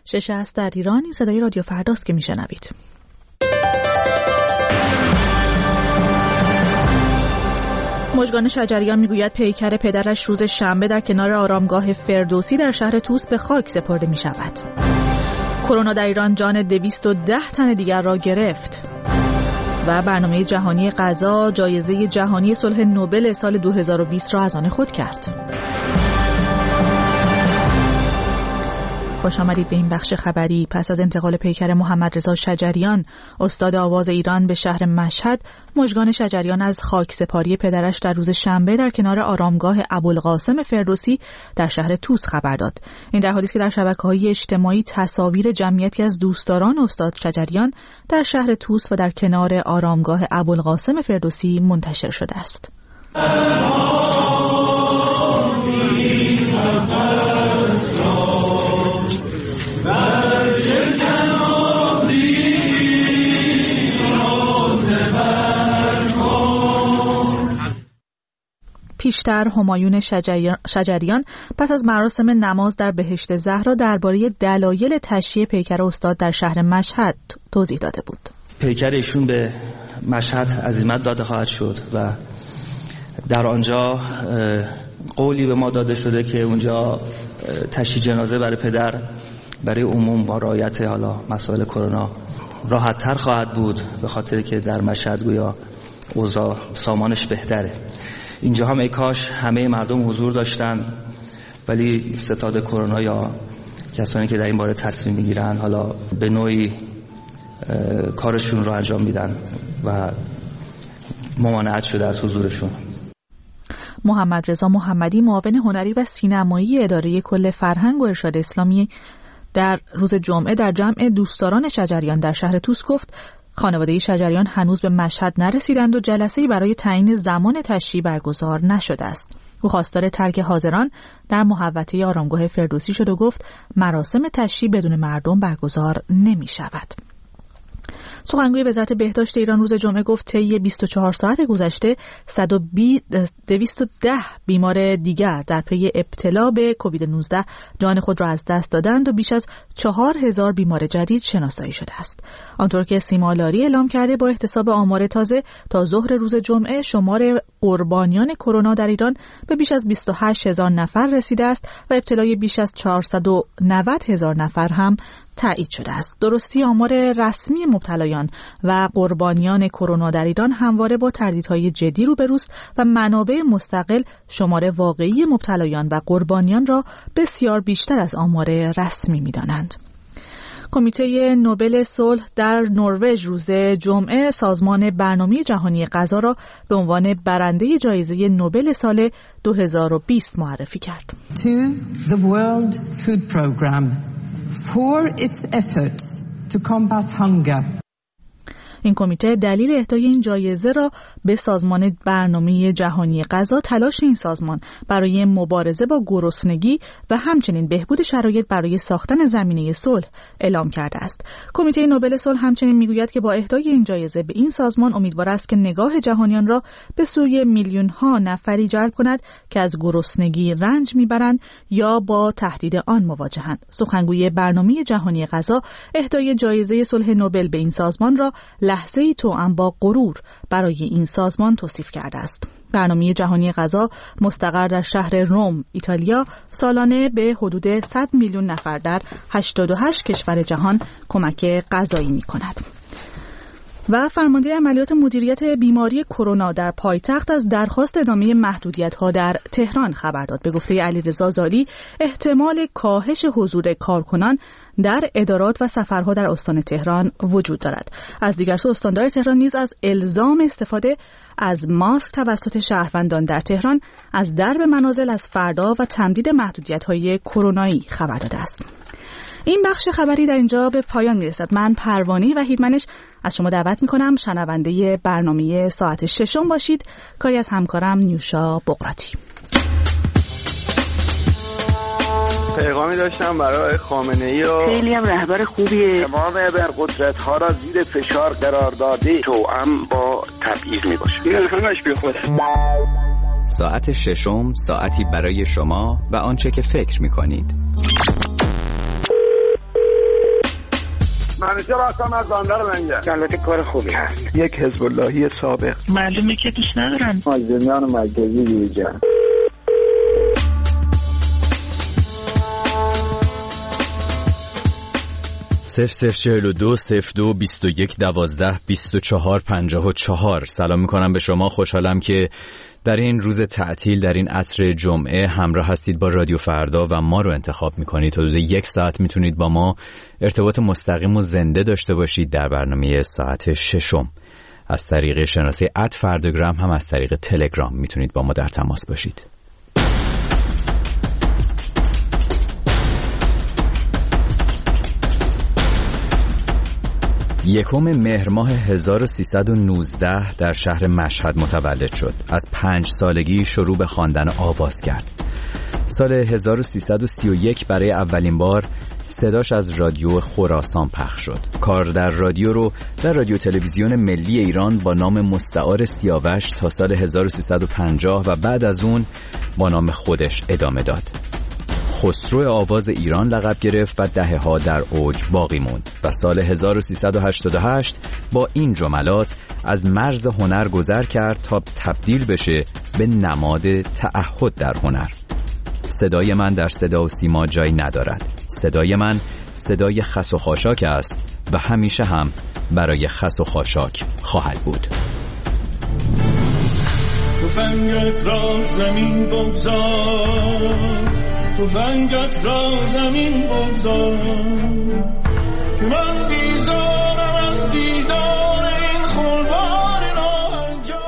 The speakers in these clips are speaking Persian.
6 است در ایران. این صدای رادیو فرداست که میشنوید. مژگان شجریان میگوید پیکر پدرش روز شنبه در کنار آرامگاه فردوسی در شهر طوس به خاک سپرده می شود. کرونا در ایران جان 210 تن دیگر را گرفت. و برنامه جهانی غذا جایزه جهانی صلح نوبل سال 2020 را از آن خود کرد. خوش آمدید به این بخش خبری. پس از انتقال پیکر محمدرضا شجریان استاد آواز ایران به شهر مشهد، مژگان شجریان از خاکسپاری پدرش در روز شنبه در کنار آرامگاه ابوالقاسم فردوسی در شهر طوس خبر داد. این در حالی است که در شبکه‌های اجتماعی تصاویر جمعیتی از دوستداران استاد شجریان در شهر طوس و در کنار آرامگاه ابوالقاسم فردوسی منتشر شده است. پیشتر همایون شجریان پس از مراسم نماز در بهشت زهرا درباره دلایل تشییع پیکر استاد در شهر مشهد توضیح داده بود. پیکر ایشون به مشهد عزیمت داده خواهد شد و در آنجا قولی به ما داده شده که اونجا تشییع جنازه برای پدر برای عموم با رعایت حالا مسائل کرونا راحت تر خواهد بود، به خاطر که در مشهد گویا اوضاع سامانش بهتره. اینجا هم ای کاش همه مردم حضور داشتن، ولی ستاد کرونا یا کسانی که در این باره تصمیم میگیرن حالا به نوعی کارشون رو انجام میدن و ممانعت شده از حضورشون. محمدرضا محمدی، معاون هنری و سینمایی اداره کل فرهنگ و ارشاد اسلامی، در روز جمعه در جمع دوستداران شجریان در شهر طوس گفت خانواده شجریان هنوز به مشهد نرسیدند و جلسه‌ای برای تعیین زمان تشییع برگزار نشده است. او خواستار ترک حاضران در محوطه آرامگاه فردوسی شد و گفت مراسم تشییع بدون مردم برگزار نمی شود. سخنگوی وزارت بهداشت ایران روز جمعه گفت طی 24 ساعت گذشته 210 بیمار دیگر در پی ابتلا به کووید 19 جان خود را از دست دادند و بیش از 4000 بیمار جدید شناسایی شده است. آنطور که سیما لاری اعلام کرده، با احتساب آمار تازه تا ظهر روز جمعه شمار قربانیان کرونا در ایران به بیش از 28000 نفر رسیده است و ابتلای بیش از 490000 نفر هم تایید شده است. درستی آمار رسمی مبتلایان و قربانیان کرونا در ایران همواره با تردیدهای جدی روبروست و منابع مستقل شمار واقعی مبتلایان و قربانیان را بسیار بیشتر از آمار رسمی می‌دانند. کمیته نوبل صلح در نروژ روز جمعه سازمان برنامه جهانی غذا را به عنوان برنده جایزه نوبل سال 2020 معرفی کرد. To the World Food Program for its efforts to combat hunger. این کمیته دلیل اهدای این جایزه را به سازمان برنامه جهانی غذا تلاش این سازمان برای مبارزه با گرسنگی و همچنین بهبود شرایط برای ساختن زمینه صلح اعلام کرده است. کمیته نوبل صلح همچنین میگوید که با اهدای این جایزه به این سازمان امیدوار است که نگاه جهانیان را به سوی میلیون‌ها نفری جلب کند که از گرسنگی رنج میبرند یا با تهدید آن مواجهند. سخنگوی برنامه جهانی غذا اهدای جایزه صلح نوبل به این سازمان را لحظه‌ای توأم با غرور برای این سازمان توصیف کرده است. برنامه جهانی غذا مستقر در شهر روم، ایتالیا، سالانه به حدود 100 میلیون نفر در 88 کشور جهان کمک غذایی می‌کند. و فرمانده عملیات مدیریت بیماری کرونا در پایتخت از درخواست ادامه محدودیت‌ها در تهران خبر داد. به گفته علیرضا زالی، احتمال کاهش حضور کارکنان در ادارات و سفرها در استان تهران وجود دارد. از دیگر سو استاندار تهران نیز از الزام استفاده از ماسک توسط شهروندان در تهران از درب منازل از فردا و تمدید محدودیت‌های کرونایی خبر داده است. این بخش خبری در اینجا به پایان میرسد. من پروانه وحیدمنش از شما دعوت میکنم شنونده برنامه ساعت 6 باشید. کاری از همکارم نیوشا بقراتی. پیغامی داشتم برای خامنه‌ای و خیلی هم رهبر خوبیه. تمام ابرقدرت‌ها را زیر فشار قرار داده، توأم با تبعیض میباشه. این همش بی خوده. ساعت 6 ساعتی برای شما و آنچه که فکر میکنید. همیشه راستم از بنده رو منگه. البته کار خوبی هست. یک حزب اللهی سابق. معلومه که دوست ندارن. مازدمیان مرکزی دیجان. 0042 02 21 12 24 54. سلام میکنم به شما. خوشحالم که در این روز تعطیل، در این عصر جمعه همراه هستید با رادیو فردا و ما رو انتخاب میکنید. حدود 1 ساعت میتونید با ما ارتباط مستقیم و زنده داشته باشید در برنامه ساعت 6. از طریق شناسه @فرداگرام هم از طریق تلگرام میتونید با ما در تماس باشید. یکم مهر ماه 1319 در شهر مشهد متولد شد. از 5 سالگی شروع به خواندن آواز کرد. سال 1331 برای اولین بار صداش از رادیو خراسان پخش شد. کار در رادیو رو در رادیو تلویزیون ملی ایران با نام مستعار سیاوش تا سال 1350 و بعد از اون با نام خودش ادامه داد. خسرو آواز ایران لقب گرفت و دهه‌ها در اوج باقی موند و سال 1388 با این جملات از مرز هنر گذر کرد تا تبدیل بشه به نماد تعهد در هنر. صدای من در صدا و سیما جایی ندارد. صدای من صدای خس و خاشاک است و همیشه هم برای خس و خاشاک خواهد بود. تفنگت را زمین بگذار، تفنگت را زمین بگذار، که من بیزارم از دیدار این خلوار ناهنجار.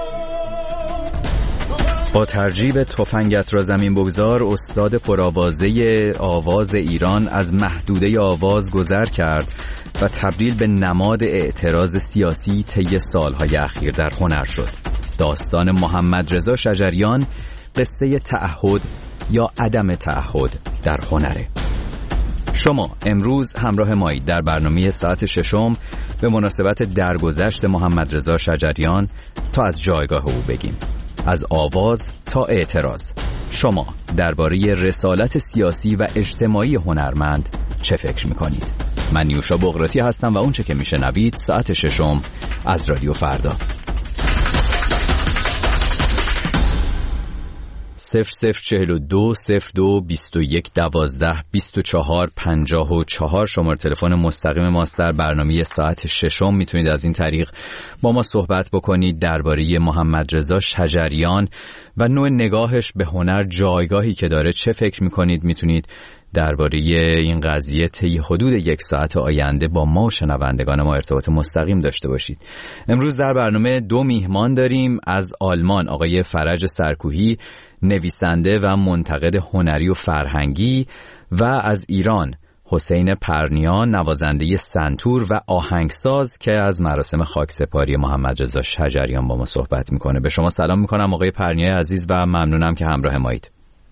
با ترجیب تفنگت را زمین بگذار، استاد پرآوازه آواز ایران از محدوده آواز گذر کرد و تبدیل به نماد اعتراض سیاسی طی سالهای اخیر در هنر شد. داستان محمدرضا شجریان قصه تعهد یا عدم تعهد در هنره. شما امروز همراه مایید در برنامه ساعت 6 به مناسبت درگذشت محمدرضا شجریان تا از جایگاه او بگیم. از آواز تا اعتراض. شما درباره رسالت سیاسی و اجتماعی هنرمند چه فکر میکنید؟ من نیوشا بغراتی هستم و اون چه که میشنوید ساعت 6 از رادیو فردا. 0042 02 21 12 24 54 شماره تلفن مستقیم ماست در برنامه ساعت 6. میتونید از این طریق با ما صحبت بکنید درباره محمدرضا شجریان و نوع نگاهش به هنر، جایگاهی که داره. چه فکر میکنید؟ میتونید درباره این قضیه طی حدود 1 ساعت آینده با ما و شنوندگان ما ارتباط مستقیم داشته باشید. امروز در برنامه 2 میهمان داریم. از آلمان آقای فرج سرکوهی، نویسنده و منتقد هنری و فرهنگی، و از ایران حسین پرنیان، نوازنده سنتور و آهنگساز که از مراسم خاکسپاری محمدرضا شجریان با ما صحبت میکنه. به شما سلام میکنم آقای پرنیان عزیز و ممنونم که همراه مایید.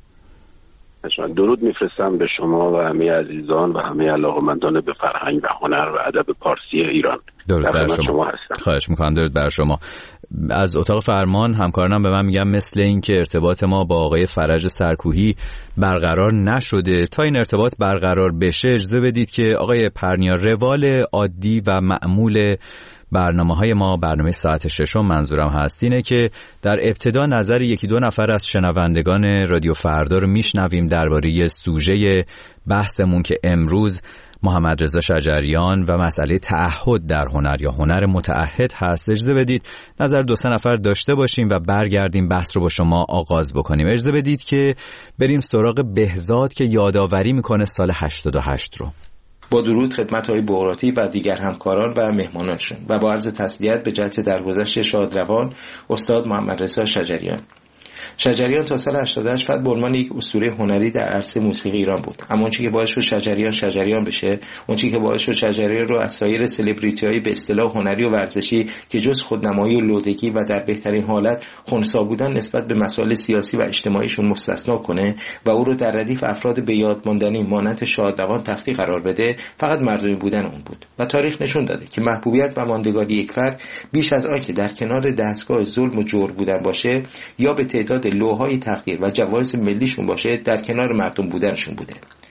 درود میفرستم به شما و همه عزیزان و همه علاقه‌مندان به فرهنگ و هنر و ادب پارسی ایران. درود بر شما هستم. خواهش میکنم. درود بر شما. از اتاق فرمان همکارانم به من میگم مثل این که ارتباط ما با آقای فرج سرکوهی برقرار نشده. تا این ارتباط برقرار بشه اجازه بدید که آقای پرنیان، روال عادی و معمول برنامه‌های ما، برنامه ساعت 6 منظورم هست اینه که در ابتدا نظر 1-2 نفر از شنوندگان رادیو فردا رو میشنویم درباره سوژه بحثمون که امروز محمدرضا شجریان و مسئله تعهد در هنر یا هنر متعهد هست. اجازه بدید نظر 2-3 نفر داشته باشیم و برگردیم بحث رو با شما آغاز بکنیم. اجازه بدید که بریم سراغ بهزاد که یادآوری میکنه سال 88 رو. با درود خدمت های بغراتی و دیگر همکاران و مهمانانشون و با عرض تسلیت به جهت درگذشت شادروان استاد محمدرضا شجریان. شجریان تا سال 88 فقط به عنوان یک اسطوره هنری در عرصه موسیقی ایران بود. اما اون چیزی که باعث شد شجریان بشه، اون چیزی که باعث شد شجریان رو از سایر سلبریتی‌های به اصطلاح هنری و ورزشی که جز خودنمایی و لودگی و در بهترین حالت خنثی بودن نسبت به مسائل سیاسی و اجتماعیشون مستثنا کنه و او رو در ردیف افراد به یاد ماندنی مانند شادروان تختی قرار بده، فقط مردمی بودن اون بود. و تاریخ نشون داده که محبوبیت و ماندگاری یک فرد بیش از آن که در کنار دستگاه ظلم و جور بودن باشه یا به تعداد لوح‌های تقدیر و جوایز ملیشون باشه، در کنار مردم بودنشون بوده.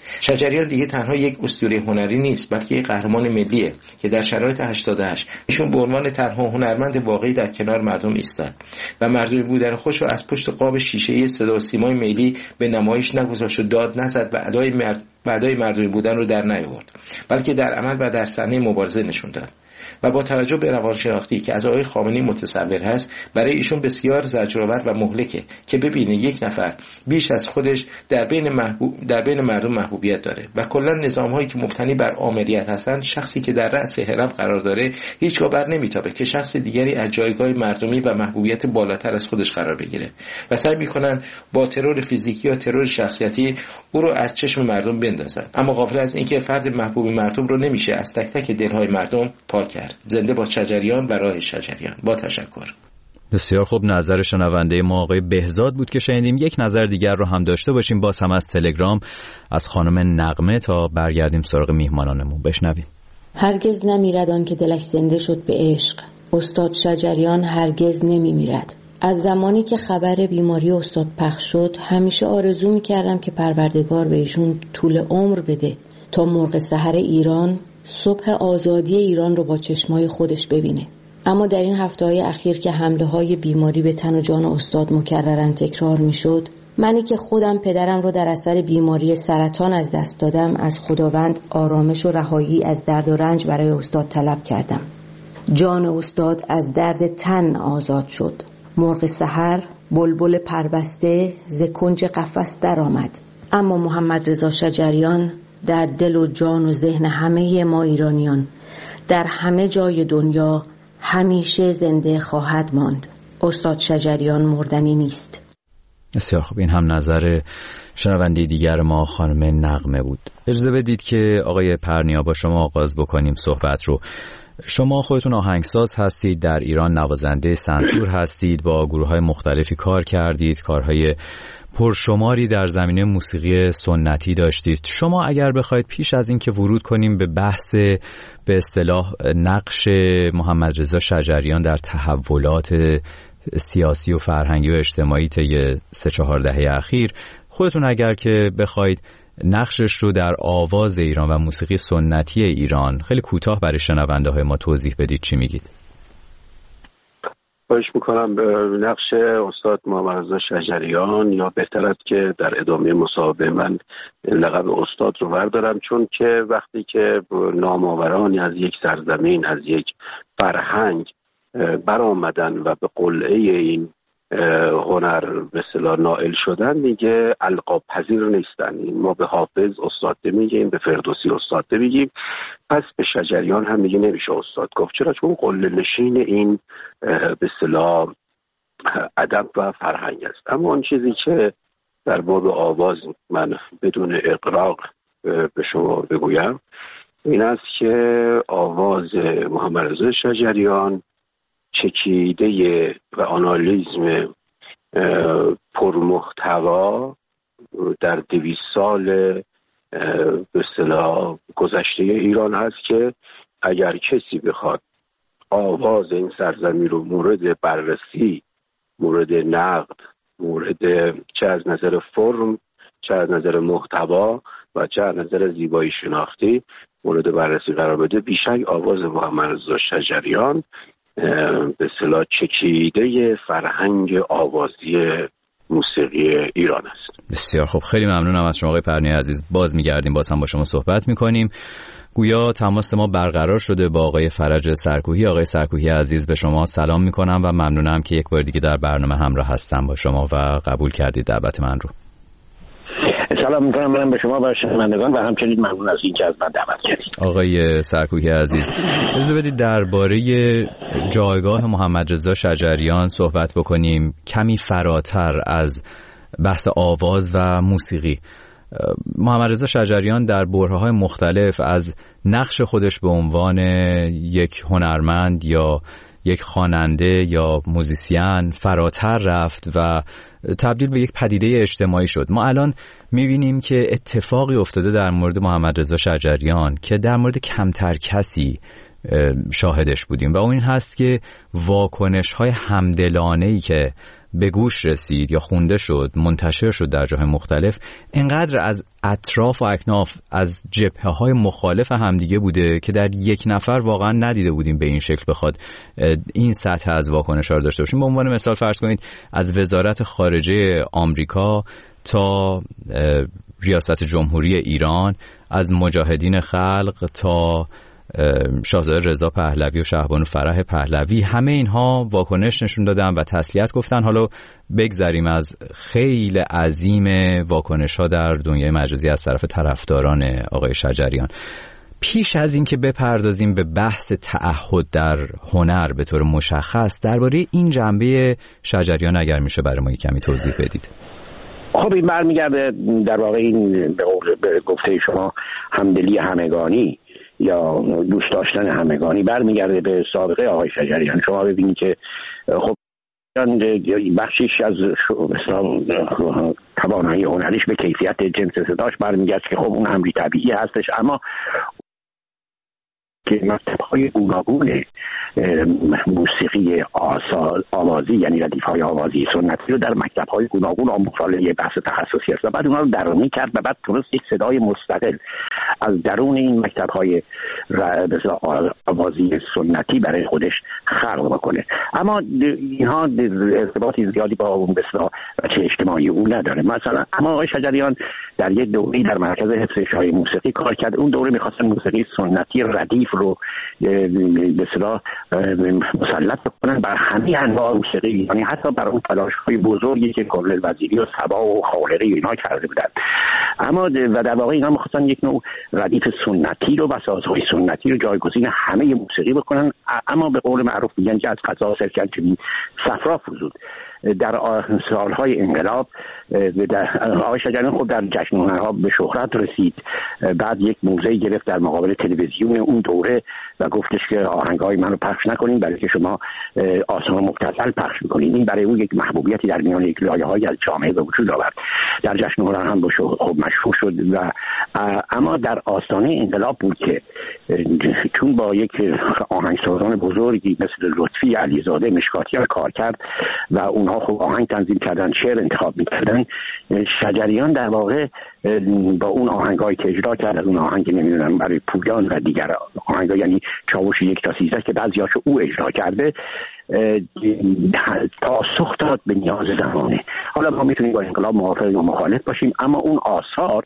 شجریان دیگه تنها یک اسطوره هنری نیست، بلکه یک قهرمان ملیه که در شرایط 88 ایشون به عنوان تنها هنرمند واقعی در کنار مردم ایستاد و مردمی بودن خودش رو از پشت قاب شیشه‌ای صدا و سیمای ملی به نمایش نگذاشت و داد نزد و ادای مردمی بودن رو در نیاورد، بلکه در عمل و در صحنه مبارزه نشون داد. و با توجه به روانشناختی که از آقای خامنه‌ای متصور هست، برای ایشون بسیار زجرآور و مهلکه که ببینه یک نفر بیش از خودش در بین مردم محبوبیت داره و کلا نظام‌هایی که مبتنی بر آمریت هستند، شخصی که در رأس هرم قرار داره هیچگاه بر نمیتابه که شخص دیگری از جایگاه مردمی و محبوبیت بالاتر از خودش قرار بگیره و سعی میکنن با ترور فیزیکی یا ترور شخصیتی او رو از چشم مردم بندازن، اما غافل از اینکه فرد محبوب مردم رو نمیشه از تک تک دلهای مردم پاک کرد. زنده با شجریان و راه شجریان. با تشکر. بسیار خوب. نظر شنونده ما آقای بهزاد بود که شنیدیم. یک نظر دیگر رو هم داشته باشیم، باز هم از تلگرام از خانم نغمه، تا برگردیم سراغ میهمانانمون. بشنویم. هرگز نمیرد آن که دلش زنده شد به عشق. استاد شجریان هرگز نمیمیرد. از زمانی که خبر بیماری استاد پخش شد، همیشه آرزو میکردم که پروردگار به ایشون طول عمر بده تا مرغ سحر ایران صبح آزادی ایران رو با چشمای خودش ببینه. اما در این هفته‌های اخیر که حمله‌های بیماری به تن و جان استاد مکرراً تکرار می‌شد، منی که خودم پدرم رو در اثر بیماری سرطان از دست دادم، از خداوند آرامش و رهایی از درد و رنج برای استاد طلب کردم. جان استاد از درد تن آزاد شد. مرغ سحر، بلبل پربسته ز کنج قفس در آمد. اما محمد رضا شجریان در دل و جان و ذهن همه ما ایرانیان در همه جای دنیا همیشه زنده خواهد ماند. استاد شجریان مردنی نیست. بسیار خوب. این هم نظر شنونده دیگر ما خانم نغمه بود. اجازه بدید که آقای پرنیا با شما آغاز بکنیم صحبت رو. شما خودتون آهنگساز هستید، در ایران نوازنده سنتور هستید، با گروه‌های مختلفی کار کردید، کارهای پرشماری در زمینه موسیقی سنتی داشتید. شما اگر بخواید پیش از این که ورود کنیم به بحث به اصطلاح نقش محمد رضا شجریان در تحولات سیاسی و فرهنگی و اجتماعی طی 3-4 دهه اخیر، خودتون اگر که بخواید نقشش رو در آواز ایران و موسیقی سنتی ایران خیلی کوتاه برای شنونده های ما توضیح بدید، چی میگید؟ خواهش میکنم. نقش استاد محمد رضا شجریان، یا بهتر است که در ادامه مصاحبه من لقب استاد رو بردارم، چون که وقتی که نامآورانی از یک سرزمین، از یک فرهنگ برآمدن و به قلعه این هنر به اصطلاح نائل شدن، میگه القاب پذیر نیستن. ما به حافظ استاد میگیم، به فردوسی استاد میگیم، پس به شجریان هم میگه نمیشه استاد گفت. چرا؟ چون قله نشین این به اصطلاح ادب و فرهنگ است. اما اون چیزی که در باب آواز من بدون اغراق به شما بگویم این است که آواز محمد رضا شجریان چکیده و آنالیزم پرمحتوا در 200 سال به اصطلاح گذشته ایران هست که اگر کسی بخواد آواز این سرزمین رو مورد بررسی، مورد نقد، مورد چه از نظر فرم، چه از نظر محتوا و چه از نظر زیبایی شناختی مورد بررسی قرار بده، بیشک آواز محمد رضا شجریان به اصطلاح چکیده فرهنگ آوازی موسیقی ایران است. بسیار خوب. خیلی ممنونم از شما آقای پرنیا عزیز. باز میگردیم، باز هم با شما صحبت میکنیم. گویا تماس ما برقرار شده با آقای فرج سرکوهی. آقای سرکوهی عزیز، به شما سلام میکنم و ممنونم که یک بار دیگه در برنامه همراه هستم با شما و قبول کردید دعوت من رو. سلام میکنم من به شما و شنوندگان و همچنین ممنون از اینکه از من دعوت کردید. آقای سرکوهی عزیز، اجازه بدید درباره جایگاه محمد رضا شجریان صحبت بکنیم، کمی فراتر از بحث آواز و موسیقی. محمد رضا شجریان در برهه‌های مختلف از نقش خودش به عنوان یک هنرمند یا یک خواننده یا موزیسین فراتر رفت و تبدیل به یک پدیده اجتماعی شد. ما الان می‌بینیم که اتفاقی افتاده در مورد محمد رضا شجریان که در مورد کمتر کسی شاهدش بودیم و اون این هست که واکنش‌های همدلانه‌ای که به گوش رسید یا خونده شد، منتشر شد در جاهای مختلف، انقدر از اطراف و اکناف از جبهه‌های مخالف همدیگه بوده که در یک نفر واقعا ندیده بودیم به این شکل بخواد این سطح از واکنش‌ها رو داشته باشیم. به عنوان مثال فرض کنید از وزارت خارجه آمریکا تا ریاست جمهوری ایران، از مجاهدین خلق تا شاهزاده رضا پهلوی و شهبانو فرح پهلوی، همه اینها واکنش نشون دادن و تسلیت گفتن. حالا بگذریم از خیلی عظیم واکنش ها در دنیای مجازی از طرف طرفداران آقای شجریان. پیش از این که بپردازیم به بحث تعهد در هنر به طور مشخص، درباره این جنبه شجریان اگر میشه برای ما کمی توضیح بدید. خب این برمیگرده در واقع این به گفته شما همدلی همگانی یا دوست داشتن همگانی برمیگرده به سابقه آقای شجریان. شما ببینید که خب بخشیش از توانایی هنریش به کیفیت جنس صداش برمیگرده که خب اون امری طبیعی هستش، اما که مکتب‌های گوناگون موسیقی آوازی یعنی ردیف‌های آوازی سنتی رو در مکتب‌های گوناگون آموزش یه بحث تخصصی است و بعد اونها رو درونی کرد و بعد تونست یک صدای مستقل از درون این مکتب‌های آوازی سنتی برای خودش خلق بکنه. اما اینها ارتباطی زیادی با اون بسیار بچه اجتماعی اون نداره. مثلا اما آقای شجریان در یک دوره‌ای در مرکز حفظ شاهی موسیقی کار کرد. اون دوره می‌خواستن موسیقی سنتی ردیف رو به اصطلاح مسلط بکنن بر همه انواع موسیقی، یعنی حتی بر اون تلاش‌های بزرگی که کامل وزیری و صبا و خالقی اینا کرده بودن. اما و در واقع اینا می‌خواستن یک نوع ردیف سنتی رو و سازهای سنتی رو جایگزین همه موسیقی بکنن، اما به قول معروف میگن که از قضا سرکنچبی صفرا فزود. در سالهای انقلاب آقای شجریان خود در جشن هنرها به شهرت رسید. بعد یک موزه گرفت در مقابل تلویزیون اون دوره و گفتش که آهنگ‌های منو پخش نکنین برای که شما آثار مبتذل پخش می‌کنین. این برای او یک محبوبیتی در میان یک لایه‌های از جامعه به وجود آورد. در جشن هنر هم خب مشهور شد و اما در آستانه انقلاب بود که چون با یک آهنگسازان بزرگی مثل لطفی علیزاده مشکاتیان کار کرد و اونها خب آهنگ تنظیم کردن، شعر انتخاب می‌کردن، شجریان در واقع با اون آهنگایی که اجرا کرد، از اون آهنگ نمیدونم برای پویان و دیگر آهنگا یعنی چاوش 1 تا 13 که بعضیاشو او اجرا کرده، پاسخ داد به نیاز زمانه. حالا ما میتونیم با انقلاب موافق یا مخالف باشیم، اما اون آثار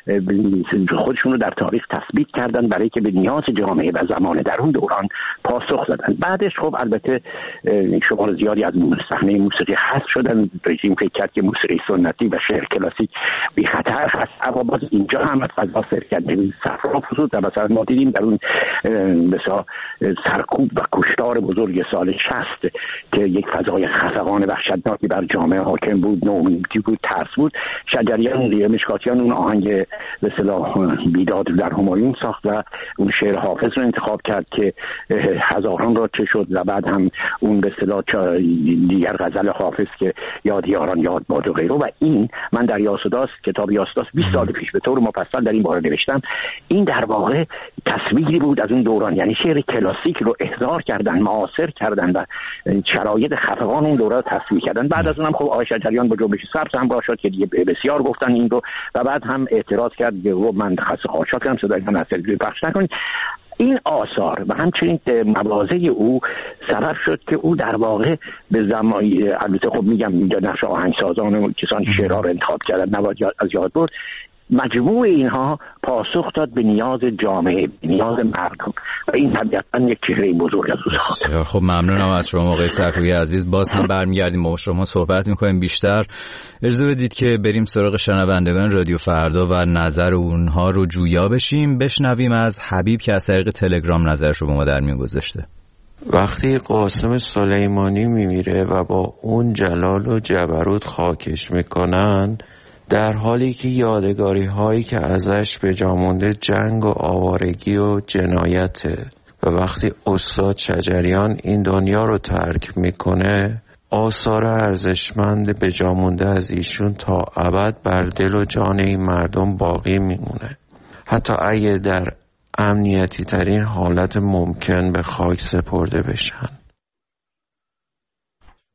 خودشون رو در تاریخ تثبیت کردن برای که به نیاز جامعه و زمانه در اون دوران پاسخ دادن. بعدش خب البته شمار زیادی از صحنه موسیقی حذف شدن. رژیم فکر کرد که موسیقی سنتی و شعر کلاسیک بی خطر هست، اما باز اینجا هم از فضا سرکنده صفرا فزود و مثلا ما دیدیم در اون مثلا سرکوب و کشتار بزرگ سال 60 که یک فضای خفقان وحشتناکی بر جامعه حاکم بود، نومیدی بود، ترس بود. شجریان مشکاتیان اون آهنگ به اصطلاح بیداد در همایون ساخت و اون شعر حافظ رو انتخاب کرد که هزاران را چه شد و بعد هم اون به اصطلاح دیگر غزل حافظ که یاد یاران یاد باد و غیره. و این من در یاسوداس کتاب یاسوداس 20 سال پیش به طور مفصل در این باره نوشتم. این در واقع تصویری بود از اون دوران، یعنی شعر کلاسیک رو احضار کردن، معاصر کردن و شرایط خفقان اون دوره رو تصویر کردن. بعد از اونم خب آقای شجریان با جنبش سبز همراه شد که دیگه بسیار گفتن این رو و بعد هم اعتراض کرد که من خاص خواهشاتم صدای من از تلویزیون پخش نکنید. این آثار و همچنین مواضع او سبب شد که او در واقع به زمانی، البته خب میگم اینجا نقش آهنگسازان و کسان شعرها رو انتخاب کردن نباید از یاد برد، مجموع اینها پاسخ داد به نیاز جامعه، به نیاز مردم و این طبیعتاً یک چهره بزرگ از او خواهد. خب ممنونم از شما آقای سرکوبی عزیز. باز هم برمیگردیم با شما صحبت میکنیم بیشتر. اجازه بدید که بریم سراغ شنوندگان رادیو فردا و نظر اونها رو جویا بشیم. بشنویم از حبیب که از طریق تلگرام نظرش رو با ما در میون گذاشته. وقتی قاسم سلیمانی میمیره و با اون جلال و جبروت خاکش میکنن، در حالی که یادگاری هایی که ازش به جا مونده جنگ و آوارگی و جنایته و وقتی استاد شجریان این دنیا رو ترک میکنه، آثار ارزشمند به جا مونده از ایشون تا ابد بر دل و جان این مردم باقی میمونه، حتی اگه در امنیتی ترین حالت ممکن به خاک سپرده بشن.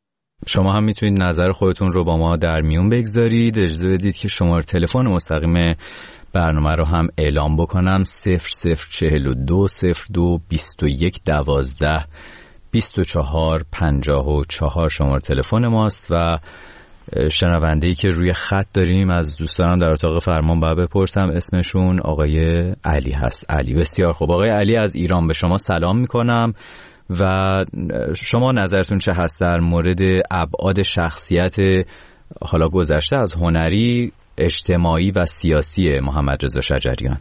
شما هم میتونید نظر خودتون رو با ما در میون بگذارید. اجازه بدید که شماره تلفن مستقیم برنامه رو هم اعلام بکنم. 0042 02 21 12 24 54 شماره تلفن ماست و شنونده‌ای که روی خط داریم از دوستانم در اتاق فرمان باید بپرسم اسمشون آقای علی هست. علی، بسیار خوب. آقای علی از ایران، به شما سلام میکنم و شما نظرتون چه هست در مورد ابعاد شخصیت حالا گذشته از هنری، اجتماعی و سیاسی محمد رضا شجریان؟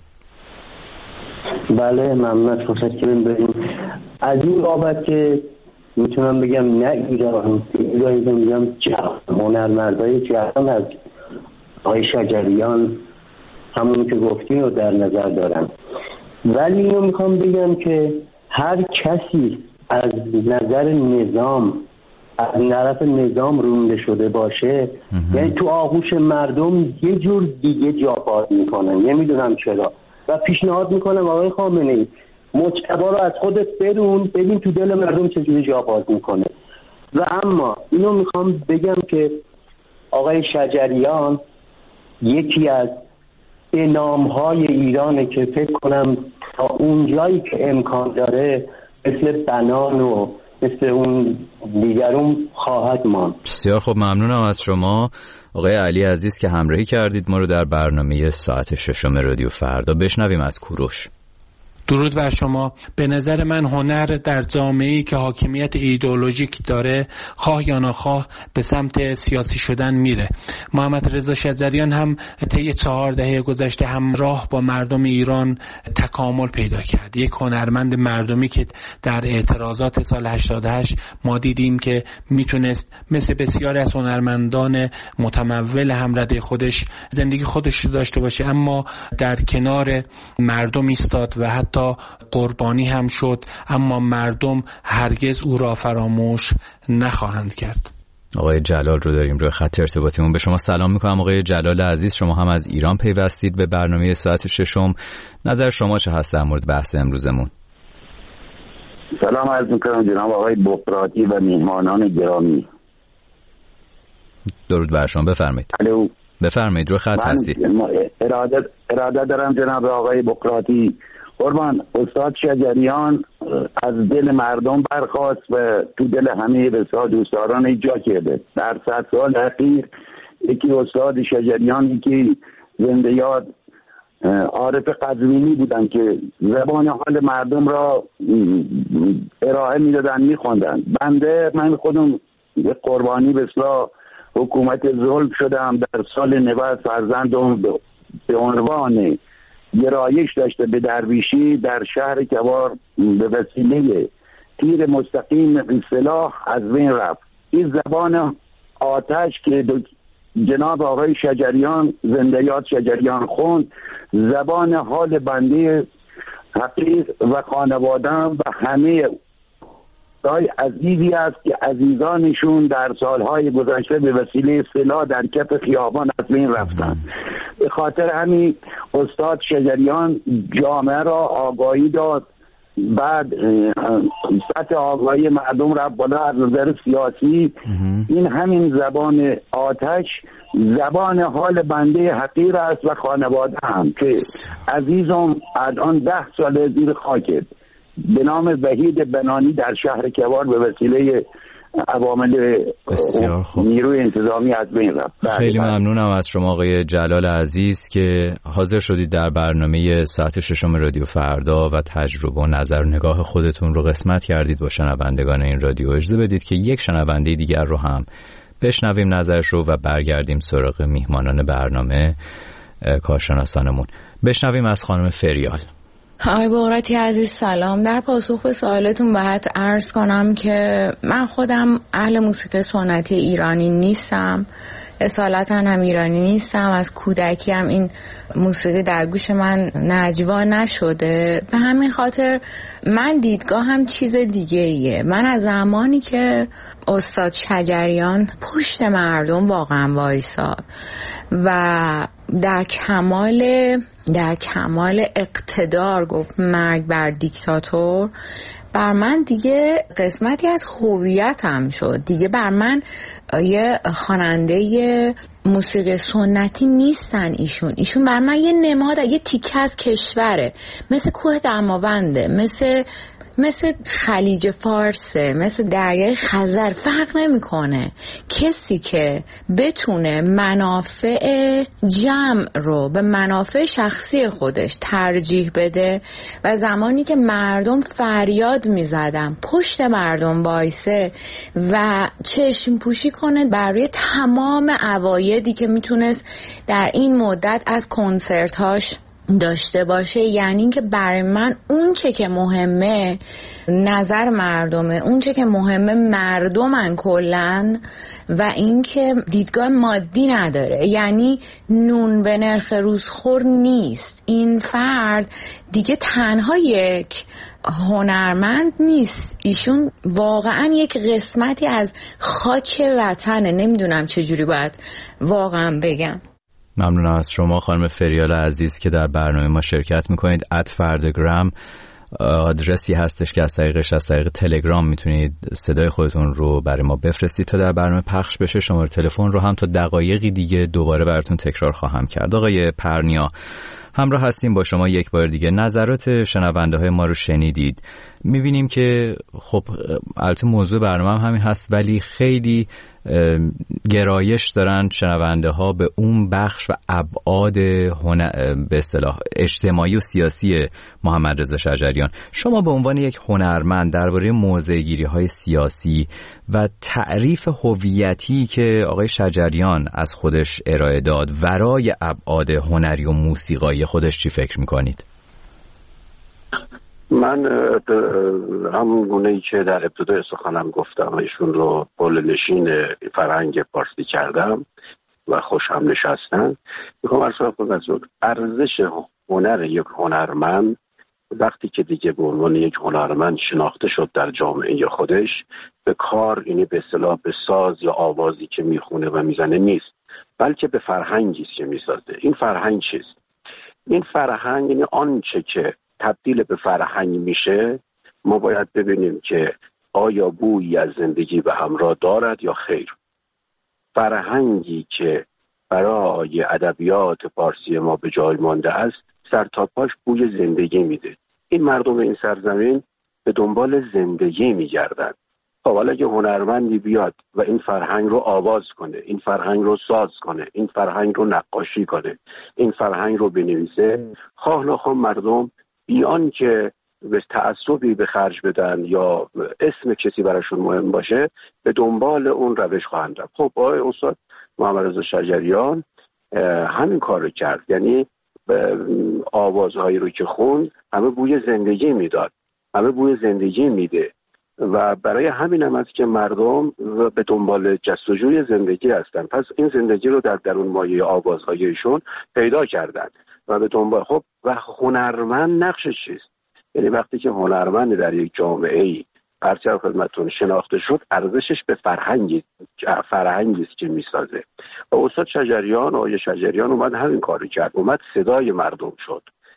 بله، ممنون از فرصتی که بریم. از این بابت که میتونم بگم نه ایرانی میگم هنرمندای جهان از آقای شجریان همون که گفتین رو در نظر دارم، ولی اینو میخوام بگم که هر کسی از نظر نظام، از طرف نظام رونده شده باشه، یعنی تو آغوش مردم یه جور دیگه جا باز میکنن. نمیدونم چرا و پیشنهاد میکنم آقای خامنه‌ای مجتبی رو از خودت برون، ببین تو دل مردم چجوری جا باز میکنه. و اما اینو میخوام بگم که آقای شجریان یکی از نامهای ایرانه که فکر کنم تا اون جایی که امکان داره مثل بنان و مثل اون دیگرون خواهد ماند. بسیار خوب، ممنونم از شما آقای علی عزیز که همراهی کردید ما رو در برنامه ساعت 6 رادیو فردا. بشنویم از کوروش. درود بر شما. به نظر من هنر در جامعه‌ای که حاکمیت ایدئولوژیک داره خواه یا ناخواه به سمت سیاسی شدن میره. محمد رضا شجریان هم طی 4 دهه گذشته همراه با مردم ایران تکامل پیدا کرد. یک هنرمند مردمی که در اعتراضات سال 88 ما دیدیم که میتونست مثل بسیاری از هنرمندان متمول همرده خودش زندگی خودش رو داشته باشه، اما در کنار مردم ایستاد و حتی قربانی هم شد، اما مردم هرگز او را فراموش نخواهند کرد. آقای جلال رو داریم روی خط ارتباطیمون. به شما سلام میکنم آقای جلال عزیز، شما هم از ایران پیوستید به برنامه ساعت 6. نظر شما چه هست در مورد بحث امروزمون؟ سلام عرض میکنم جناب آقای بقراطی و میهمانان گرامی. درود بر شما، بفرمایید. الو، بفرمایید، روی خط هستید. اراده دارم جناب آقای بقراطی. قربان، استاد شجریان از دل مردم برخاست و تو دل همه رسا دوستداران ایجا کرده. در 100 سال اخیر یکی استاد شجریان، یکی زنده یاد عارف قزوینی بودن که زبان حال مردم را ارائه میدادن، میخوندن. من خودم قربانی به اصلاح حکومت ظلم شدم. در سال 90 فرزندم به عنوان گرایش داشته به درویشی در شهر کوار به وسیله تیر مستقیم به سلاح از بین رفت. این زبان آتش که جناب آقای شجریان زنده یاد شجریان خوند، زبان حال بنده حقیق و خانواده‌ام و همه عزیزی است که عزیزانشون در سالهای گذشته به وسیله سلاح در کف خیابان از بین رفتن. به خاطر همین استاد شجریان جامعه را آگاهی داد، بعد سطح آگاهی مردم را بالا از نظر سیاسی. این همین زبان آتش زبان حال بنده حقیر است و خانواده هم که عزیزم الان 10 سال زیر خاکت به نام وحید بنانی در شهر کوار به وسیله عوامل نیروی انتظامی از بین رفت. خیلی ممنونم از شما آقای جلال عزیز که حاضر شدید در برنامه ساعت 6 رادیو فردا و تجربه و نظر و نگاه خودتون رو قسمت کردید با شنوندگان این رادیو. اجازه بدید که یک شنونده دیگر رو هم بشنویم نظرش رو و برگردیم سراغ میهمانان برنامه کارشناسانمون. بشنویم از خانم فریال. آقای بقراطی عزیز سلام. در پاسخ به سوالتون باید عرض کنم که من خودم اهل موسیقی سنتی ایرانی نیستم، اصالتا هم ایرانی نیستم. از کودکی هم این موسیقی در گوش من نجوا نشده. به همین خاطر من دیدگاهم چیز دیگه ایه. من از زمانی که استاد شجریان پشت مردم واقعا وایساد و در کمال در کمال اقتدار گفت مرگ بر دیکتاتور، بر من دیگه قسمتی از هویتم شد. دیگه بر من یه خواننده موسیقی سنتی نیستن ایشون بر من یه نماد، یه تیکه از کشوره، مثل کوه دماونده، مثل خلیج فارسه، مثل دریای خزر. فرق نمیکنه. کسی که بتونه منافع جمع رو به منافع شخصی خودش ترجیح بده و زمانی که مردم فریاد میزدن پشت مردم وایسه و چشم پوشی کنه برای تمام عوایدی که میتونست در این مدت از کنسرتاش داشته باشه، یعنی اینکه برای من اون چه که مهمه نظر مردمه، اون چه که مهمه مردمن کلن و اینکه دیدگاه مادی نداره، یعنی نون به نرخ روزخور نیست. این فرد دیگه تنها یک هنرمند نیست، ایشون واقعا یک قسمتی از خاک وطنه. نمیدونم چجوری باید واقعا بگم. ممنونم از شما خانم فریال عزیز که در برنامه ما شرکت میکنید. @فردگرام آدرسی هستش که از طریق تلگرام میتونید صدای خودتون رو برای ما بفرستید تا در برنامه پخش بشه. شماره تلفن رو هم تا دقایقی دیگه دوباره براتون تکرار خواهم کرد. آقای پرنیا، همراه هستیم با شما یک بار دیگه. نظرات شنونده های ما رو شنیدید. میبینیم که خب البته موضوع برنامه هم همین هست، ولی خیلی گرایش دارن شنونده ها به اون بخش و ابعاد به اصطلاح اجتماعی و سیاسی محمد رضا شجریان. شما به عنوان یک هنرمند درباره موضع‌گیری های سیاسی و تعریف هویتی که آقای شجریان از خودش ارائه داد ورای ابعاد هنری و موسیقایی خودش چی فکر میکنید؟ من همون گونه‌ای که در ابتدای سخنم گفتم، ایشون رو قول‌نشین فرهنگ پارسی کردم و خوش هم نشستن. میخوام عرض کنم ارزش هنر یک هنرمند وقتی که دیگه به عنوان یک هنرمند شناخته شد در جامعه خودش، به کار، یعنی به اصطلاح به ساز یا آوازی که میخونه و میزنه نیست، بلکه به فرهنگی است که میسازه. این فرهنگ چیست؟ این فرهنگ یعنی آنچه که تبدیل به فرهنگ میشه، ما باید ببینیم که آیا بویی از زندگی به همراه دارد یا خیر. فرهنگی که برای ادبیات پارسی ما به جای مانده است، سر تا پاش بوی زندگی میده. این مردم این سرزمین به دنبال زندگی میگردن. خب حالا اگه هنرمندی بیاد و این فرهنگ رو آواز کنه، این فرهنگ رو ساز کنه، این فرهنگ رو نقاشی کنه، این فرهنگ رو بنویسه، خواه نخواه مردم بیان که به تعصبی به خرج بدن یا اسم کسی براشون مهم باشه، به دنبال اون روش خواهند رفت. خب آقای استاد محمد رضا شجریان همین کار رو کرد، یعنی آوازهایی رو که خوند همه بوی زندگی میداد، همه بوی زندگی میده و برای همین هم است که مردم به دنبال جستجوی زندگی هستن. پس این زندگی رو در درون مایه آوازهایشون پیدا کردن و به دنبال. خب و هنرمند نقشش چیست؟ یعنی وقتی که هنرمند در یک جامعه‌ای پرچم خدمتتون شناخته شد، ارزشش به فرهنگی است که میسازه. و استاد شجریان، آقای شجریان اومد همین کارو کرد، اومد صدای مردم شد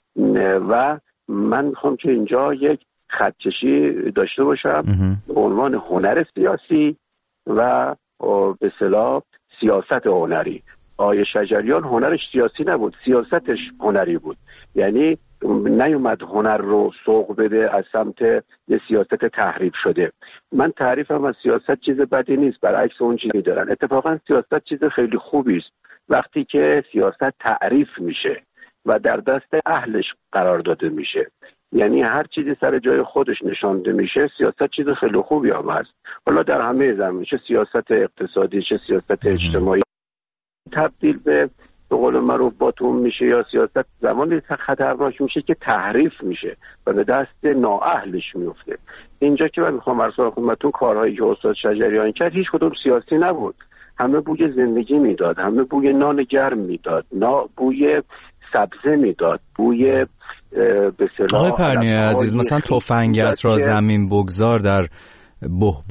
و من میخوام که اینجا یک خطکشی داشته باشم به عنوان هنر سیاسی و به اصطلاح سیاست هنری. آقای شجریان هنرش سیاسی نبود، سیاستش هنری بود. یعنی نیومد هنر رو سوق بده از سمت یه سیاست تحریف شده. من تعریفم از سیاست چیز بدی نیست، برعکس اون چیزی دارن. اتفاقا سیاست چیز خیلی خوبی است وقتی که سیاست تعریف میشه و در دست اهلش قرار داده میشه. یعنی هر چیزی سر جای خودش نشانده میشه، سیاست چیز خیلی خوبی هم هست. حالا در همه زمین، چه سیاست اقتصادی چه سیاست اجتماعی، تبدیل به قول معروف باتوم میشه یا سیاست زمانی خطرناک میشه که تحریف میشه و به دست نااهلش میفته. اینجا که من میخوام عرض کنم خدمتتون کارهایی که استاد شجریان کرد هیچ کدوم سیاسی نبود، همه بوی زندگی میداد، همه بوی نان گرم میداد، بوی سبزه میداد، بوی به اصطلاح. آقای پرنیا عزیز، مثلا تفنگت را زمین بگذار در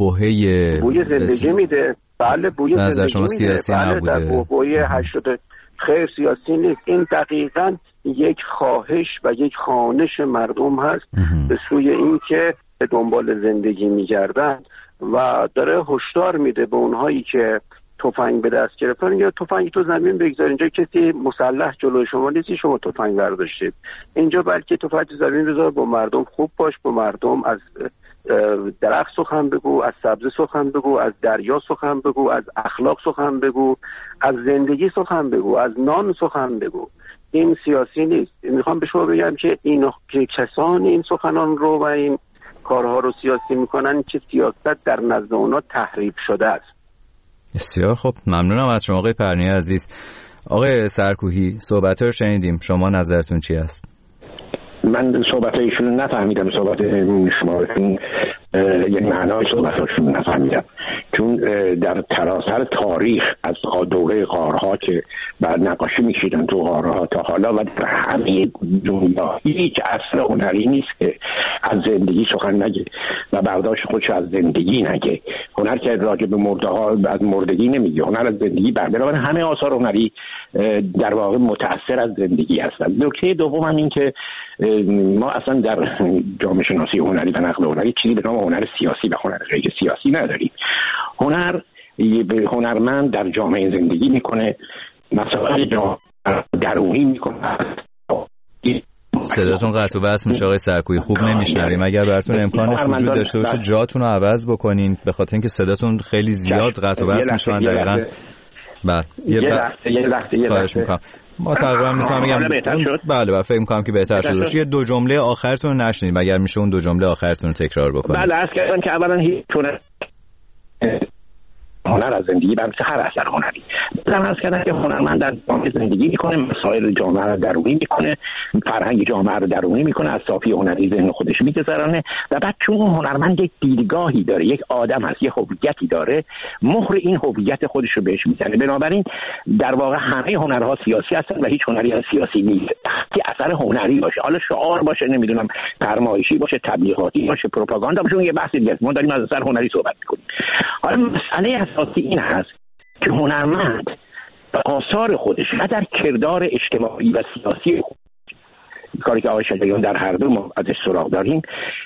بهبهه بوی زندگی میده. بله بوی زندگی شما سیاسی میده. نبوده. بله در بوی خیر سیاسی نیست، این دقیقاً یک خواهش و یک خوانش مردم هست به سوی این که به دنبال زندگی میگردن و داره هشدار میده به اونهایی که تفنگ به دست گرفتن یا تفنگ تو زمین بگذار، اینجا کسی مسلح جلوی شما نیستی شما تفنگ برداشتید، اینجا بلکه تفنگ تو زمین بذار، با مردم خوب باش، با مردم از درخت سخن بگو، از سبزه سخن بگو، از دریا سخن بگو، از اخلاق سخن بگو، از زندگی سخن بگو، از نان سخن بگو. این سیاسی نیست. میخوام به شما بگم که که کسانی این سخنان رو و این کارها رو سیاسی میکنن که سیاست در نزد اونا تحریف شده است. بسیار خب، ممنونم از شما آقای پرنی عزیز. آقای سرکوهی صحبت‌ها رو شنیدیم، شما نظرتون چی است؟ من صحبتایشون نفهمیدم، صحبت شما یعنی معنای صحبتاشون نفهمیدم، چون در سراسر تاریخ از دوره غارها که بعد نقاشی می‌کشیدن تو غارها تا حالا و در همه دنیا هیچ اثر هنری نیست که از زندگی سخن نگه و برداشت خودش از زندگی نگه. هنر که راجع به مرده‌ها از مردگی نمیگه، هنر از زندگی برداره. همه آثار هنری در واقع متأثر از زندگی هستند. نکته دوم هم این که ما اصلا در جامعه شناسی هنری و نقد هنری چیزی به نام هنر سیاسی و هنر غیر سیاسی نداریم. هنرمند در جامعه زندگی میکنه، مسائل درونی میکنه. صداتون قطع و وصل میشه آقای سرکویی، خوب نمیشنویم. اگر براتون امکانش وجود داشته باشه جاتون رو عوض بکنین، به خاطر اینکه صداتون خیلی زیاد قطع و وصل میشه. دقیقاً یه لحظه میکنم. ما تقریبا میتونم بگم بله فکر میکنم که بهتر شد. یه دو جمله آخرتون رو نشنیدیم، اگر میشه اون دو جمله آخرتون رو تکرار بکنید. بله، عرض کردم که اولا هیچ هنر از زندگی برای هر اثر هنری. مثلا عرض کردم که هنرمند در جامعه زندگی میکنه، مسائل جامعه رو درونی میکنه، فرهنگ جامعه رو درونی میکنه، از صافی هنری ذهن خودش میگذرانه و بعد چون هنرمند یک دیدگاهی داره، یک آدم هست، یک هویتی داره، مهر این هویت خودش رو بهش میزنه. بنابراین در واقع همه هنرها سیاسی هستن و هیچ هنری از سیاسی نیست که اثر هنری باشه، حالا شعار باشه، نمیدونم فرمایشی باشه، تبلیغاتی باشه، پروپاگاندا باشه، یه بحث دیگه است. ما داریم از اثر هنری صحبت میکنیم. حالا مسئله اساسی این هست که هنرمند به آثار خودش و در کردار اجتماعی و سیاسی خودش، کاری که آقای شجریان در هر دو ما ازش سراغ داریم،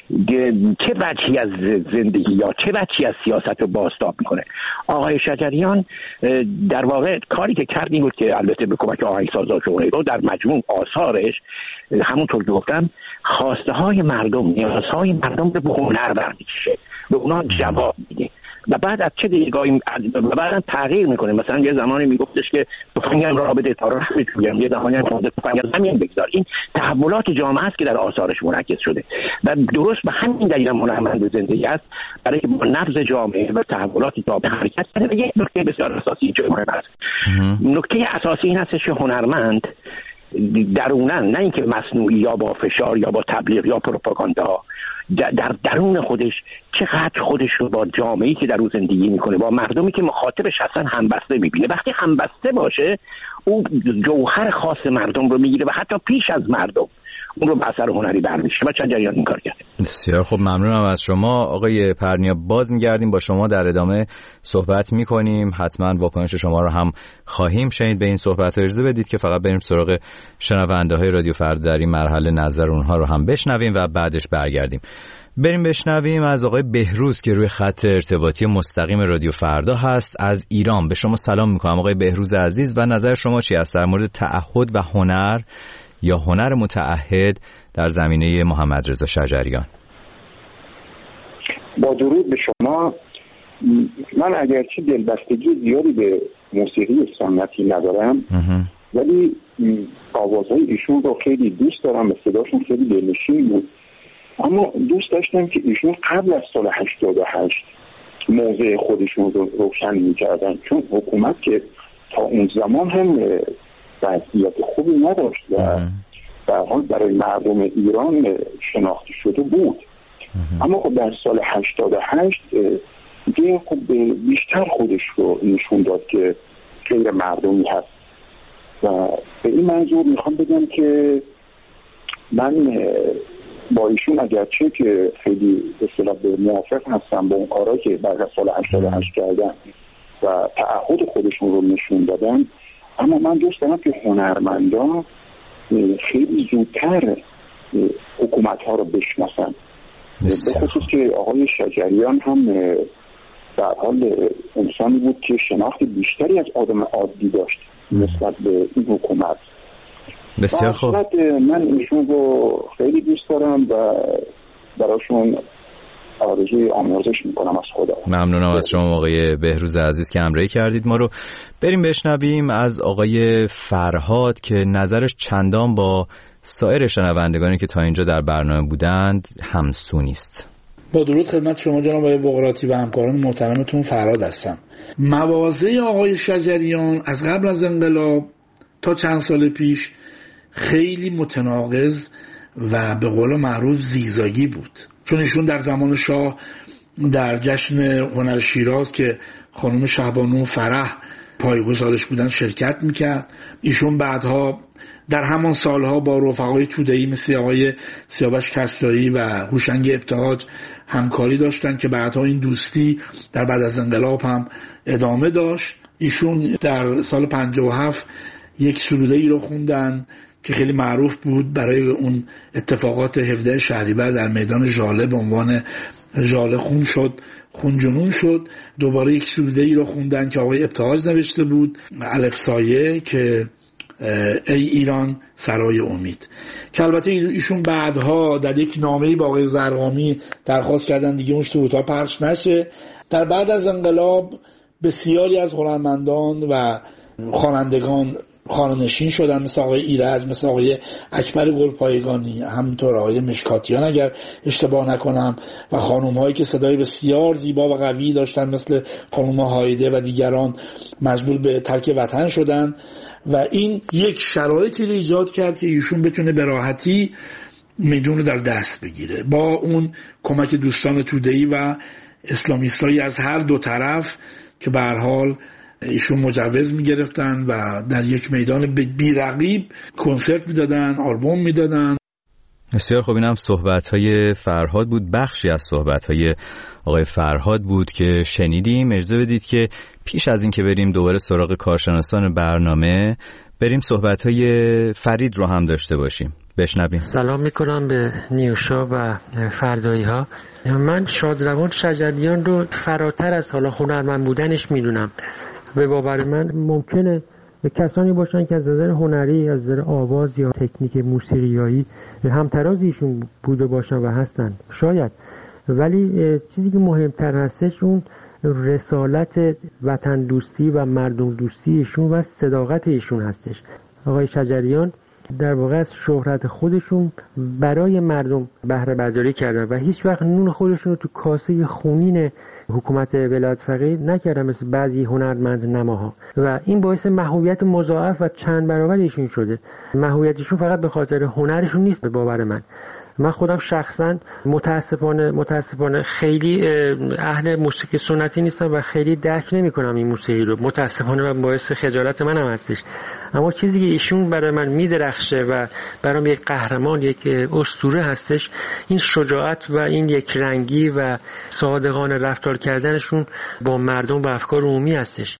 چه وجهی از زندگی یا چه وجهی از سیاست رو بازتاب میکنه. آقای شجریان در واقع کاری که کرد این بود که البته به کمک آهنگسازا شغلی رو در مجموع آثارش همونطور که گفتم خواسته های مردم، نیازهای مردم رو به هنر برمی‌کشه، به اونا جواب میده و بعد از چه دیدگاهی بعداً تغییر میکنه. مثلا یه زمانی میگفتش که تفنگم را بده تا راه بجویم، یه زمانی هم تفنگ از زمین بگذار. این تحولات جامعه است که در آثارش منعکس شده و درست به همین دلیل هنرمند زندگی است، برای که با نبض جامعه و تحولات جامعه حرکت کنه. و یک نکته بسیار اساسی که مهم است، نکته اساسی این است که هنرمند درونن، نه اینکه مصنوعی یا با فشار یا با تبلیغ یا پروپاگاندا، در درون خودش چقدر خودش رو با جامعه‌ای که در اون زندگی میکنه، با مردمی که مخاطبش هستن همبسته میبینه. وقتی همبسته باشه اون جوهر خاص مردم رو میگیره و حتی پیش از مردم اون رو به اثر هنری برمی‌داره و شجریان این کار کرده. بسیار خب، ممنونم از شما آقای پرنیا. باز میگردیم با شما در ادامه صحبت میکنیم، حتما واکنش شما رو هم خواهیم شنید به این صحبت. اجازه بدید که فقط بریم سراغ شنونده های رادیو فردا در این مرحله نظر اونها رو هم بشنویم و بعدش برگردیم. بریم بشنویم از آقای بهروز که روی خط ارتباطی مستقیم رادیو فردا هست از ایران. به شما سلام میکنم آقای بهروز عزیز و نظر شما چی است در مورد تعهد و هنر یا هنر متعهد در زمینه محمد رضا شجریان؟ با درود به شما. من اگرچه دلبستگی زیادی به موسیقی سنتی ندارم ولی آوازهای ایشون رو خیلی دوست دارم و صداشون خیلی دلنشین بود، اما دوست داشتم که ایشون قبل از سال 88 موضع خودشون رو روشن می‌کردن، چون حکومت که تا اون زمان هم وضعیت خوبی نداشت و در حال برای مردم ایران شناخته شده بود. اما خب در سال 88 دیگه خب بیشتر خودش رو نشون داد که غیر مردمی هست و به این منظور میخوام بگم که من با ایشون اگرچه که خیلی به اصطلاح موافق هستم با اون کارا که بعد از سال 88 کردن و تعهد خودشون رو نشون دادن، اما من دوست دارم که هنرمندان خیلی زودتر حکومت ها رو بشناسن، به خصوص که آقای شجریان هم در حال انسانی بود که شناخت بیشتری از آدم عادی داشت نسبت به این حکومت. بسیار خوب. من ایشون رو خیلی دوست دارم و براشون آرزوی آمرزش میکنم از خدا. ممنونم از شما آقای بهروز عزیز که همراهی کردید ما رو. بریم بشنویم از آقای فرهاد که نظرش چندان با سایر شنوندگانی که تا اینجا در برنامه بودند همسو نیست. با درود خدمت شما جناب آقای بقراطی و همکاران محترمتون، فرهاد هستم. مواضع آقای شجریان از قبل از انقلاب تا چند سال پیش خیلی متناقض و به قول معروف زیگزاگی بود، چون ایشون در زمان شاه در جشن هنر شیراز که خانم شهبانو فرح پایه‌گذارش بودن شرکت میکرد. ایشون بعدها در همان سالها با رفقای توده‌ای مثل آقای سیاوش کسرایی و هوشنگ ابتهاج همکاری داشتن که بعدها این دوستی در بعد از انقلاب هم ادامه داشت. ایشون در سال 57 یک سروده‌ای رو خوندن که خیلی معروف بود برای اون اتفاقات 17 شهریور در میدان ژاله به عنوان ژاله خون شد، خون جنون شد. دوباره یک سروده‌ای رو خوندن که آقای ابتهاج نوشته بود، الف سایه، که ای ایران سرای امید، که البته ایشون بعدها در یک نامه‌ای با آقای زرقامی درخواست کردن دیگه اون سرودها پخش نشه. در بعد از انقلاب بسیاری از هنرمندان و خوانندگان خانه‌نشین شدن، مثل آقای ایرج، مثل آقای اکبر گلپایگانی، همینطور آقای مشکاتیان اگر اشتباه نکنم، و خانم‌هایی که صدای بسیار زیبا و قوی داشتن مثل خانم هایده و دیگران مجبور به ترک وطن شدن و این یک شرایطی رو ایجاد کرد که ایشون بتونه به راحتی میدون رو در دست بگیره با اون کمک دوستان توده‌ای و اسلامیستایی از هر دو طرف که به هر حال ایشون مجوز میگرفتن و در یک میدان بی‌رقیب کنسرت میدادن، آلبوم میدادن. بسیار خوب. اینم صحبت‌های فرهاد بود، بخشی از صحبت‌های آقای فرهاد بود که شنیدیم. اجازه بدید که پیش از این که بریم دوباره سراغ کارشناسان برنامه، بریم صحبت‌های فرید رو هم داشته باشیم. بشنویم. سلام میکنم به نیوشا و فردایی ها. من شادروان شجریان رو فراتر از حالا هنرمند بودنش میدونم. به باور من ممکنه کسانی باشن که از نظر هنری، از نظر آواز یا تکنیک موسیقیایی همتراز ایشون بوده باشن و هستن، شاید، ولی چیزی که مهمتر هستش اون رسالت وطن دوستی و مردم دوستی ایشون و صداقت ایشون هستش. آقای شجریان در واقع از شهرت خودشون برای مردم بهره برداری کردن و هیچ وقت نون خودشون رو تو کاسه خونین حکومت ولایت فقیه نکردن مثل بعضی هنرمند نماها و این باعث محبوبیت مضاعف و چند برابر ایشون شده. محبوبیتشون فقط به خاطر هنرشون نیست به باور من خودم شخصا متاسفانه خیلی اهل موسیقی سنتی نیستم و خیلی درک نمی‌کنم این موسیقی رو، متاسفانه و باعث خجالت منم هستش. اما چیزی که ایشون برای من میدرخشه و برام یک قهرمان، یک اسطوره هستش، این شجاعت و این یک رنگی و صادقانه رفتار کردنشون با مردم و افکار عمومی هستش.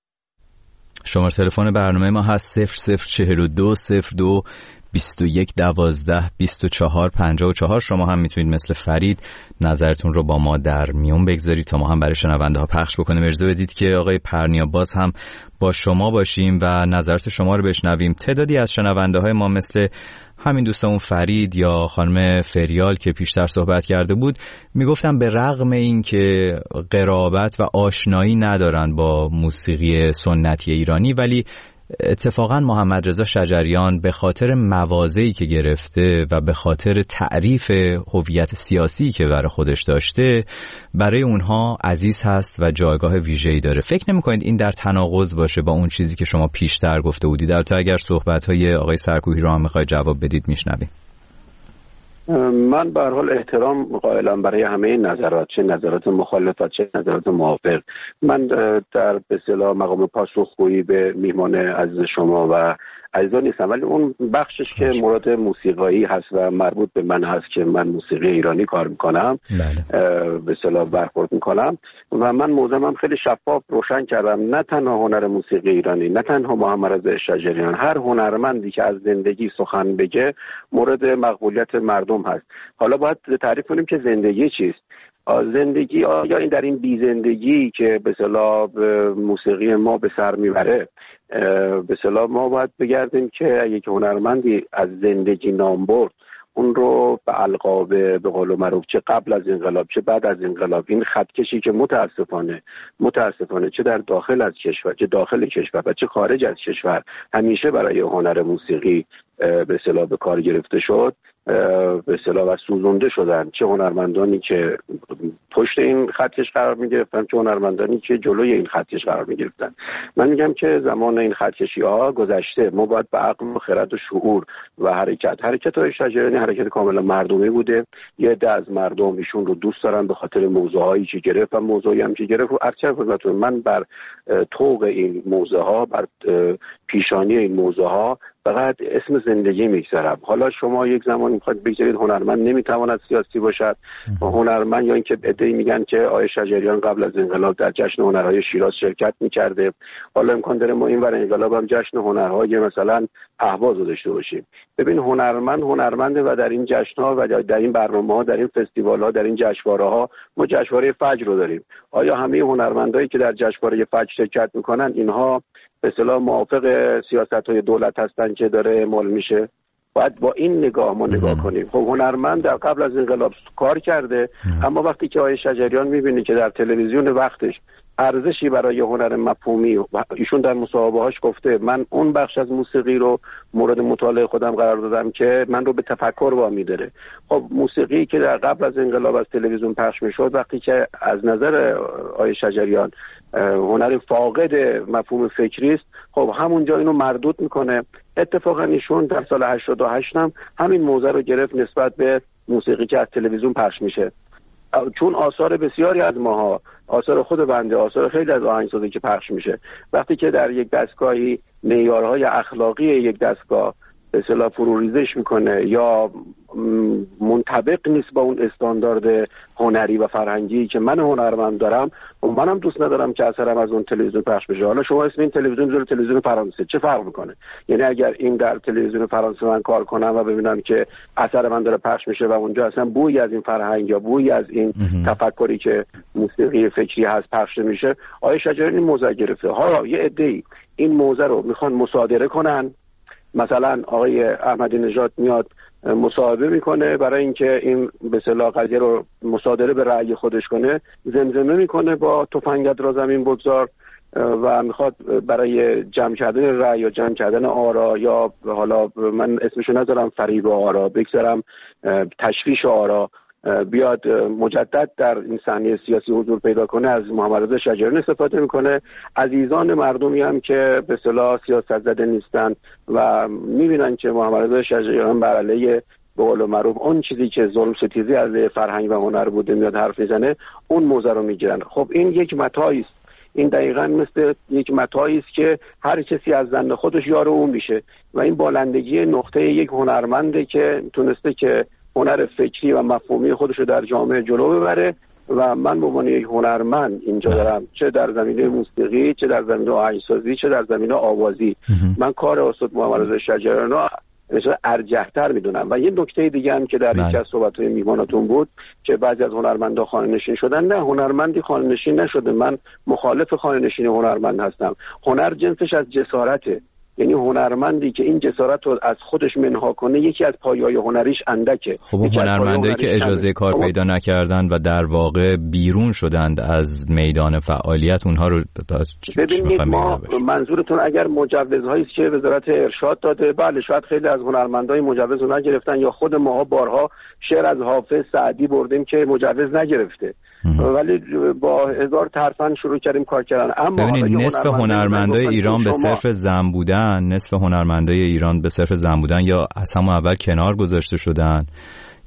شماره تلفن برنامه ما هست 0042 02 21 12 24 54. شما هم میتونید مثل فرید نظرتون رو با ما در میون بگذارید تا ما هم برای شنونده ها پخش بکنیم. اجازه بدید که آقای پرنیا باز هم با شما باشیم و نظرات شما رو بشنویم. تعدادی از شنونده های ما مثل همین دوستمون فرید یا خانم فریال که پیشتر صحبت کرده بود میگفتن به رغم این که قرابت و آشنایی ندارن با موسیقی سنتی ایرانی، ولی اتفاقا محمد رضا شجریان به خاطر مواضعی که گرفته و به خاطر تعریف هویت سیاسی که برای خودش داشته برای اونها عزیز هست و جایگاه ویژه‌ای داره. فکر نمی‌کنید این در تناقض باشه با اون چیزی که شما پیشتر گفته بودید؟ البته اگر صحبت‌های آقای سرکوهی رو هم می‌خواید جواب بدید میشنویم. من به هر حال احترام قائلم برای همه نظرات، چه نظرات مخالف و چه نظرات موافق. من در به اصطلاح مقام پاسخگویی به میهمان عزیز شما و عزیزان نیستم، ولی اون بخشش که مورد موسیقایی هست و مربوط به من هست که من موسیقی ایرانی کار میکنم به اصطلاح برخورد میکنم و من موضوعم خیلی شفاف روشن کردم. نه تنها هنر موسیقی ایرانی، نه تنها محمد رضا شجریان، هر هنرمندی که از زندگی سخن بگه مورد مقبولیت مردم هست. حالا باید تعریف کنیم که زندگی چیست. زندگی آیا این در این بی زندگی که به اصطلاح موسیقی ما به سر میبره، به اصطلاح ما باید بگردیم که یک هنرمندی از زندگی نام برد، اون رو به القاب به قول معروف چه قبل از انقلاب چه بعد از انقلاب، این خطکشی که متاسفانه چه در داخل از کشور چه داخل کشور و چه خارج از کشور همیشه برای هنر موسیقی به اصطلاح به کار گرفته شد، به اصطلاح و سوزونده شدن، چه هنرمندانی که پشت این خطکش قرار می‌گرفتن چه هنرمندانی که جلوی این خطکش قرار می‌گرفتن. من میگم که زمان این خطکشی‌ها گذشته. ما باید به عقل و خرد و شعور و حرکت‌های شجریانی حرکت کاملا مردمی بوده. یه عده از مردم ایشون رو دوست دارن به خاطر موضوعایی که گرفت و موضوعی هم که گرفت. ارچه خدمتتون من بر طوق این موضوعها، بر پیشانی این موضوعها فقط اسم زندگی میگذارم. حالا شما یک زمان میخواید بگذارید هنرمند نمیتواند سیاسی باشد و هنرمند، یا اینکه عده‌ای میگن که آقای شجریان قبل از انقلاب در جشن هنرهای شیراز شرکت میکرده، حالا امکان داره ما این ور انقلاب هم جشن هنرهای مثلا اهواز رو داشته باشیم. ببین هنرمنده و در این جشن‌ها و در این برنامه‌ها، در این فستیوال‌ها، در این جشنواره‌ها ما جشنواره فجر رو داریم. آیا همه هنرمندایی که در جشنواره فجر شرکت میکنن اینها به اصطلاح موافق سیاست‌های دولت هستن که داره اعمال میشه؟ باید با این نگاه ما نگاه کنیم. خب هنرمند در قبل از انقلاب کار کرده، اما وقتی که آقای شجریان میبینی که در تلویزیون وقتش ارزشی برای هنر مفهومی، ایشون در مصاحبه‌هاش گفته من اون بخش از موسیقی رو مورد مطالعه خودم قرار دادم که من رو به تفکر وامی داره. خب موسیقی که در قبل از انقلاب از تلویزیون پخش میشد، وقتی که از نظر آقای شجریان هنر فاقد مفهوم فکری است، خب همونجا اینو مردود میکنه. اتفاقا ایشون در سال 88 هم همین موضوع رو گرفت نسبت به موسیقی که از تلویزیون پخش میشه، چون آثار بسیاری از ماها، آثار خود بنده، آثار خیلی از آهنگسازی که پخش میشه، وقتی که در یک دستگاهی معیارهای اخلاقی یک دستگاه به اصطلاح فروریزش میکنه یا منطبق نیست با اون استاندارد هنری و فرهنگی که من هنرمند دارم و منم دوست ندارم که اثرم از اون تلویزیون پخش بشه. حالا شما اسم این تلویزیون بذارید تلویزیون فرانسه، چه فرق میکنه؟ یعنی اگر این در تلویزیون فرانسه من کار کنم و ببینم که اثر من داره پخش میشه و اونجا اصلا بویی از این فرهنگ یا بویی از این تفکری که موسیقی فکری هست پخش میشه، آقای شجریانی موضع گرفته. حالا یه عده‌ای این موضع رو میخوان مصادره کنن، مثلا آقای احمدی نژاد میاد مصاحبه میکنه برای اینکه این به اصطلاح قضیه رو مصادره به رأی خودش کنه، زمزمه میکنه با تفنگت را زمین بگذار و میخواد برای جمع کردن رأی یا جمع کردن آرا، یا حالا من اسمشو نذارم فریب آرا، بگذارم تشویش آرا، بیاد مجدد در این صحنه سیاسی حضور پیدا کنه، از محمد رضا شجریان استفاده میکنه. عزیزان مردمی هم که به اصطلاح سیاست زده نیستن و میبینن که محمد رضا شجریان بر علیه به قول معروف اون چیزی که ظلم ستیزی از فرهنگ و هنر بوده میاد حرف میزنه، اون موضوع رو میگیرن. خب این یک متاعی است، این دقیقاً مثل یک متاعی است که هر کسی از زن خودش یار اون میشه و این بالندگی نقطه یک هنرمنده که تونسته که هنر فکری و مفهومی خودش رو در جامعه جلو ببره و من به عنوان یک هنرمند اینجا دارم، چه در زمینه موسیقی، چه در زمینه آهنگسازی، چه در زمینه آوازی، من کار استاد محمد رضا شجریان رو ارجح‌تر میدونم. و یه نکته دیگه هم که در یکی از صحبت‌های میهماناتون بود که بعضی از هنرمندا خانه‌نشین شدن، نه، هنرمندی خانه‌نشین نشده. من مخالف خانه‌نشینی هنرمند هستم. هنر جنسش از جسارته، یعنی هنرمندی که این جسارت رو از خودش منها کنه یکی از پایه‌های هنریش اندکه. خب هنرمندایی که اجازه کار پیدا نکردن و در واقع بیرون شدند از میدان فعالیت، اونها رو ببینید، ما منظورتون اگر مجوزهایی است که وزارت ارشاد داده، بله شاید خیلی از هنرمندای مجوز رو نگرفتن، یا خود ماها بارها شعر از حافظ سعدی بردیم که مجوز نگرفته ولی با هزار ترفند شروع کردیم کار کردن. اما ببینید نصف هنرمندای ایران به صرف زن بودن، نصف هنرمندای ایران به صرف زن بودن یا از همون اول کنار گذاشته شدن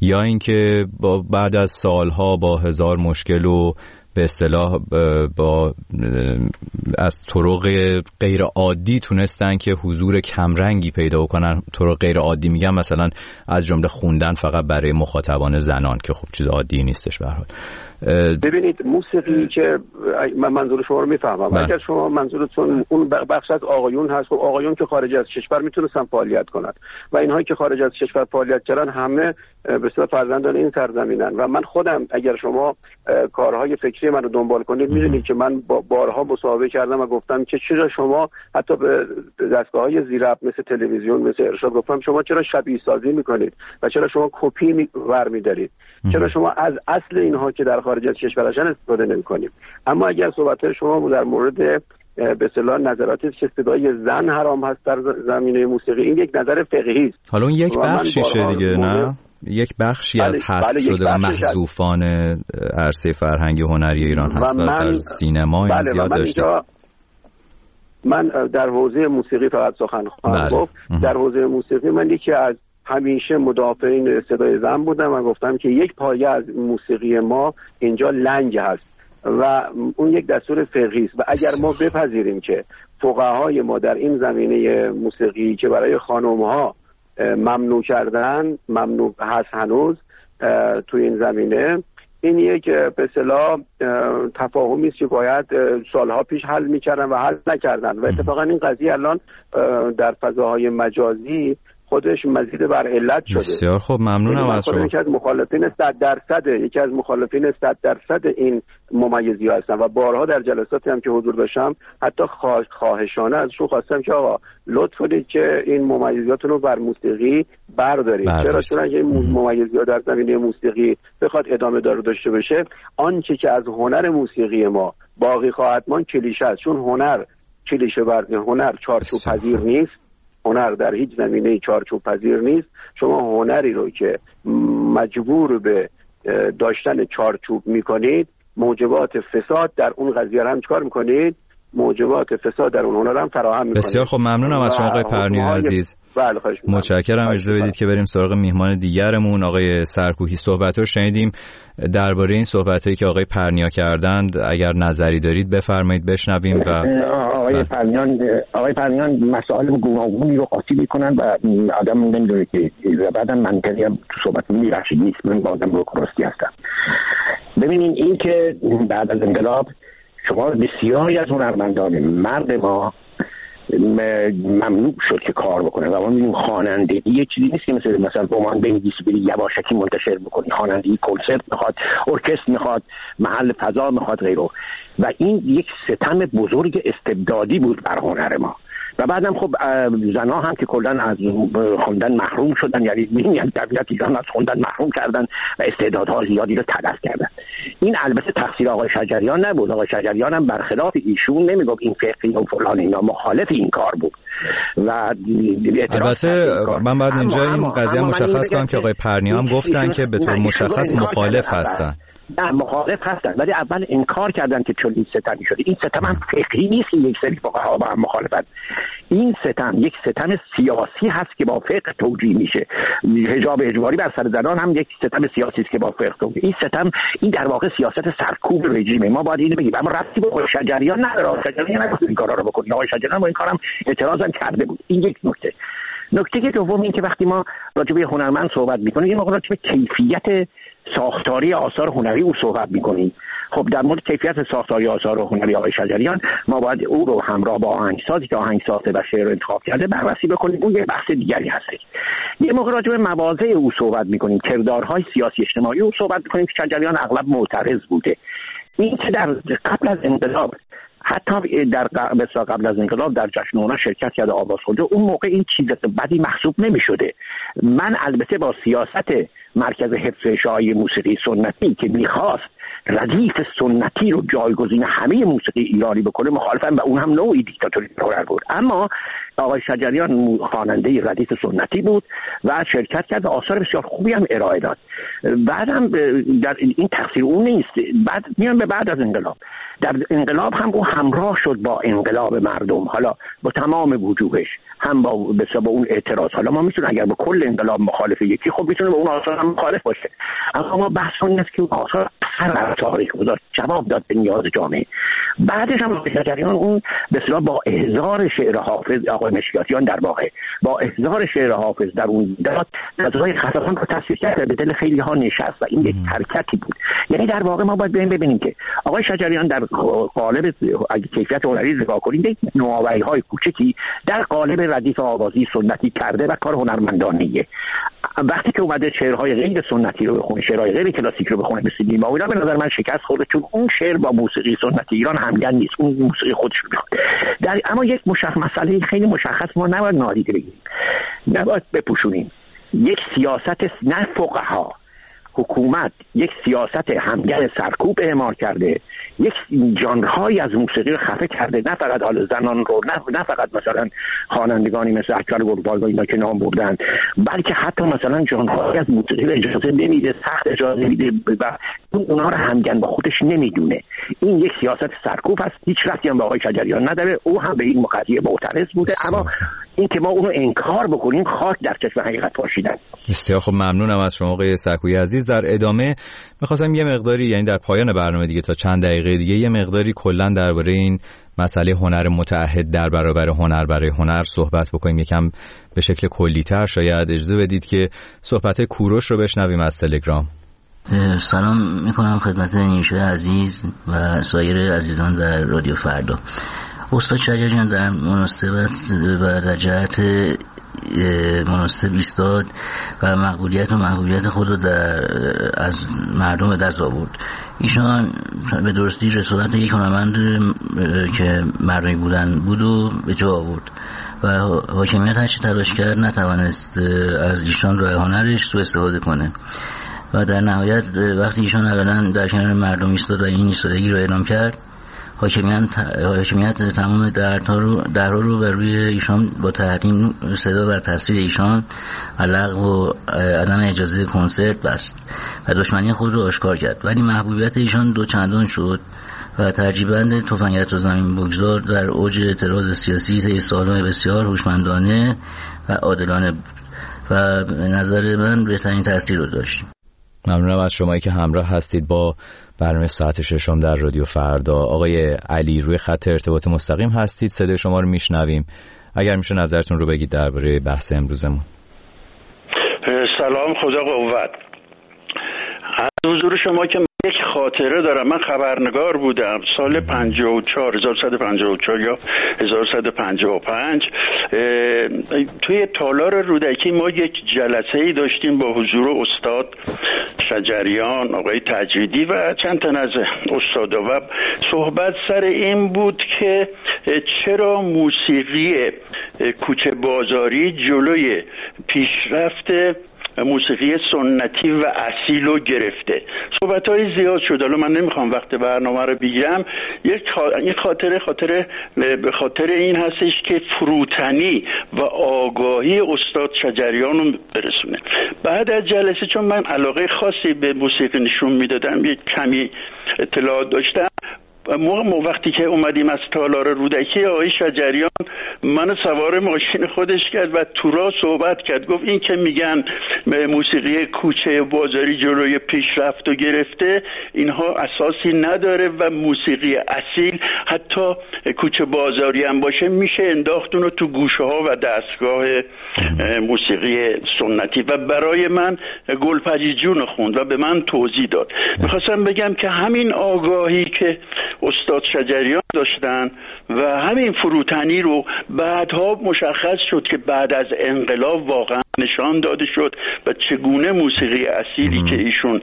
یا اینکه بعد از سالها با هزار مشکل و به اصطلاح با از طرق غیر عادی تونستن که حضور کمرنگی پیدا کنن. طرق غیر عادی میگم مثلا از جمله خوندن فقط برای مخاطبان زنان که خب چیز عادی نیستش به هر حال. ببینید موسیقی که من منظور شما رو میفهمم، اگر شما منظورتون اون بخش از آقایون هست، خب آقایون که خارج از کشور میتونستن فعالیت کنند و اینهایی که خارج از کشور فعالیت کردن همه به اصطلاح فرزندان این سرزمینن و من خودم اگر شما کارهای فکری من رو دنبال کنید می‌بینید که من بارها مصاحبه کردم و گفتم که چرا شما حتی به دستگاه‌های زیرربط مثل تلویزیون مثل ارشاد گفتم شما چرا شبیه سازی می‌کنید و چرا شما کپی برمی‌دارید، چرا شما از اصل اینها که در خارج از کشور هستن استفاده نمی‌کنید. اما اگر صحبت شما در مورد به اصطلاح نظراتی که صدای زن حرام هست در زمینه موسیقی، این یک نظر فقهی است. حالا اون یک بخشیشه دیگه، نه؟ یک بخشی از حذف شده و محذوفان عرصه فرهنگی هنری ایران هست و در سینما این زیاد داشته. من در حوزه موسیقی فقط سخن خواهم گفت. در حوزه موسیقی من یکی از همیشه مدافعین صدای زن بودم و گفتم که یک پایه از موسیقی ما اینجا لنگ هست و اون یک دستور فقهی است و اگر ما بپذیریم که فقهای ما در این زمینه موسیقی که برای خانم‌ها ممنوع کردن، ممنوع هست هنوز تو این زمینه، این یک به اصطلاح تفاهمی است که باید سالها پیش حل می‌کردن و حل نکردن و اتفاقا این قضیه الان در فضاهای مجازی خودش مزید بر علت شده. بسیار خوب، ممنونم از شما. یکی از مخالفین 100% این ممیزی‌ها هستن و بارها در جلساتی هم که حضور داشتم حتی خواهشانه ازشون خواستم که آقا لطف کنید که این ممیزیاتون رو بر موسیقی بردارید. چون اگه این ممیزی‌ها در زمینه موسیقی بخواد ادامه داشته بشه، آنچه که از هنر موسیقی ما باقی خواهد ماند کلیشه است. چون هنر کلیشه ورزی، هنر چارچوب پذیر نیست، هنر در هیچ زمینه چارچوب پذیر نیست. شما هنری رو که مجبور به داشتن چارچوب میکنید، موجبات فساد در اون قضیه هم چکار میکنید؟ موجبات فساد در اون هنر هم فراهم میکنید. بسیار خب، ممنونم از شما آقای پرنیا عزیز. بله، خواهش می‌کنم. متشکرم. اجازه بدید که بریم سراغ میهمان دیگرمون، آقای سرکوهی. صحبت رو شنیدیم درباره این صحبتایی که آقای پرنیا کردند. اگر نظری دارید بفرمایید بشنویم. و آقای پرنیان مسائل گوناگونی رو قاطی میکنن و آدم نمیدونه که بعدم منطقی هم تو صحبت میرشید نیست. من با آدم رو کراستی هستم. ببینین این که بعد از انقلاب شما بسیاری از هنرمندان مرد ما ممنوع شد که کار بکنه و ما می‌بینیم خوانندگی یه چیزی نیست که مثلا رمان بنویسی بری یواشکی منتشر بکنی. خوانندگی کنسرت میخواد، ارکستر میخواد، محل فضا میخواد غیره و این یک ستم بزرگ استبدادی بود بر هنر ما. و بعدم خب زنها هم که کلا از خوندن محروم شدن، یعنی طبیعت ایران از خوندن محروم کردن و استعدادها زیادی رو تلف کردن. این البته تقصیر آقای شجریان نبود. آقای شجریان هم برخلاف ایشون نمیگفت این فقهی و فلان، اینا مخالف این کار بود و البته من بعد اینجا این قضیه مشخص کنم که آقای پرنیا هم گفتن که به طور مشخص مخالف هستن. نه، مخالف هستن ولی اول انکار کردن که چون این ستمی شده. این ستم هم فقهی نیست که یک سری فقها با هم مخالفت. این ستم یک ستم سیاسی هست که با فقه توجیه میشه. حجاب اجباری بر سر زنان هم یک ستم سیاسی است که با فقه توجیه. این ستم این در واقع سیاست سرکوب رژیمه. ما باید اینو بگیم. اما ربطی به آقای شجریان نداره. شجریان نگفت این کارا رو بکنید. آقای شجریان با این کارم اعتراض کرده بود. این یک نکته. نکته دوم این که وقتی ما راجع به هنرمند صحبت می‌کنیم، یه موقع راجع به کیفیت ساختاری آثار هنری او صحبت می‌کنیم. خب در مورد کیفیت ساختاری آثار هنری آقای شجریان ما باید او رو همراه با آهنگسازی که آهنگ ساخته و شعر رو انتخاب کرده بررسی بکنیم. اون یه بحث دیگری هست. یه موقع راجع به مواضع او صحبت می‌کنیم، کردارهای سیاسی اجتماعی او صحبت می‌کنیم که شجریان اغلب معترض بوده. این که در قبل از انقلاب حتی در قبل از انقلاب در جشن هنر شرکت کرده، آواز خونده، اون موقع این چیز بدی محسوب نمی‌شده. من البته با سیاست مرکز حفظ شایعه موسیقی سنتی که می‌خواست ردیف سنتی رو جایگزین همه موسیقی ایرانی بکنه مخالفم و اون هم نوعی دیکتاتوری بود. اما آقای شجریان خواننده ردیف سنتی بود و شرکت کرد و آثار بسیار خوبی هم ارائه داد. بعدم در این تقصیر اون نیست. بعد میان به بعد از انقلاب، در انقلاب هم او همراه شد با انقلاب مردم، حالا با تمام وجوهش، هم با اون اعتراض. حالا ما میتونیم اگر با کل انقلاب مخالف یکی، خب میتونه با اون آثار هم مخالف باشه، اما ما بحث این است که اون آثار هر تاریخ گذاشت، جواب داد به نیاز جامعه. بعدش هم شجریان اون به اصطلاح با احضار شعر حافظ، آقای مشکاتیان در واقع با احضار شعر حافظ در اون داد غزوه خراسان رو تصویر کرد، به دل خیلی ها نشست و این یک حرکتی بود. یعنی در واقع ما باید ببینیم که آقای شجریان در قالب اگه کیفیت هنری نگاه کنید نوآوری‌های کوچکی در قالب ردیف آوازی سنتی کرده و کار هنرمندانه‌ایه. وقتی که اومده شعرهای غیر سنتی رو بخونه، شعرهای غیر کلاسیک رو بخونه مثل نیما و اینا، به نظر من شکست خورده، چون اون شعر با موسیقی سنتی ایران همگن نیست، اون موسیقی خودش میخواد. اما یک مسئله خیلی مشخص ما نباید نادیده بگیریم، نباید بپوشونیم. یک سیاست نه فقها، حکومت یک سیاست همگن سرکوب اعمال کرده، یک ژانرهایی از موسیقی رو خفه کرده، نه فقط حال زنان رو، نه فقط مثلا خوانندگانی مثل اکبر گلپایگاه اینا که نام بردن، بلکه حتی مثلا ژانرهایی از موسیقی رو اجازه نمیده، سخت اجازه میده و اونا رو همگن با خودش نمیدونه. این یک سیاست سرکوب است، هیچ ربطی هم به آقای شجریان نداره، او هم به این قضیه معترض بوده. اما این که ما اونو انکار بکنیم خاک در چشم حقیقت پاشیدن. بسیار خب، ممنونم از شما آقای سکویی عزیز. در ادامه می‌خواستم یه مقداری، یعنی در پایان برنامه دیگه تا چند دقیقه دیگه، یه مقداری کلاً درباره این مسئله هنر متعهد در برابر هنر برای هنر صحبت بکنیم، یکم به شکل کلی‌تر. شاید اجازه بدید که صحبت کوروش رو بشنویم از تلگرام. سلام میکنم خدمت نیوشا عزیز و سایر عزیزان در رادیو فردا. استاد شجریان در مناسبت و در جهت مناسب ایستاد و مقبولیت خود رو از مردم به دست آورد. ایشان به درستی رسالت یک هنرمند که مردمی بود و به جا آورد و حاکمیت هرچی تلاش کرد نتوانست از ایشان راه هنرش سوء استفاده کنه و در نهایت وقتی ایشان علنا در کنار مردم ایستاد و این ایستادگی رو اعلام کرد، حاکمیت تمام درها رو بر روی ایشان با تحریم صدا و تصویر ایشان و لغو و عدم اجازه کنسرت بست و دشمنی خود رو آشکار کرد. ولی محبوبیت ایشان دو چندان شد و ترجیبند تفنگت و زمین بگذار در اوج اعتراض سیاسی طی سالهای بسیار هوشمندانه و عادلانه بود و به نظر من بهترین تاثیر رو داشت. ممنونم از شمایی که همراه هستید با برنامه ساعت ششم در رادیو فردا. آقای علی روی خط ارتباط مستقیم هستید، صدای شما رو میشنویم. اگر میشه نظرتون رو بگید درباره بحث امروزمون. سلام، خدا قوت. از حضور شما که یک خاطره دارم. من خبرنگار بودم سال 1154 یا 1155 توی تالار رودکی. ما یک جلسه‌ای داشتیم با حضور استاد شجریان، آقای تجویدی و چند تن از استادا و صحبت سر این بود که چرا موسیقی کوچه بازاری جلوی پیشرفت موسیقی سنتی و اصیل رو گرفته. صحبت‌های زیاد شد، حالا من نمیخوام وقت برنامه رو بگیرم. این خاطره به خاطر این هستش که فروتنی و آگاهی استاد شجریان رو برسونه. بعد از جلسه، چون من علاقه خاصی به موسیقی نشون میدادم، یک کمی اطلاعات داشتم، ما وقتی که اومدیم از تالار رودکی، آقای شجریان منو سوار ماشین خودش کرد و تو راه صحبت کرد. گفت این که میگن موسیقی کوچه بازاری جلوی پیشرفت و گرفته، اینها اساسی نداره و موسیقی اصیل حتی کوچه بازاری هم باشه میشه انداخت اونو تو گوشه ها و دستگاه موسیقی سنتی. و برای من گلپریجون خوند و به من توضیح داد. میخواستم بگم که همین آگاهی که استاد شجریان داشتن و همین فروتنی رو بعدها مشخص شد که بعد از انقلاب واقعا نشان داده شد و چگونه موسیقی اصیلی که ایشون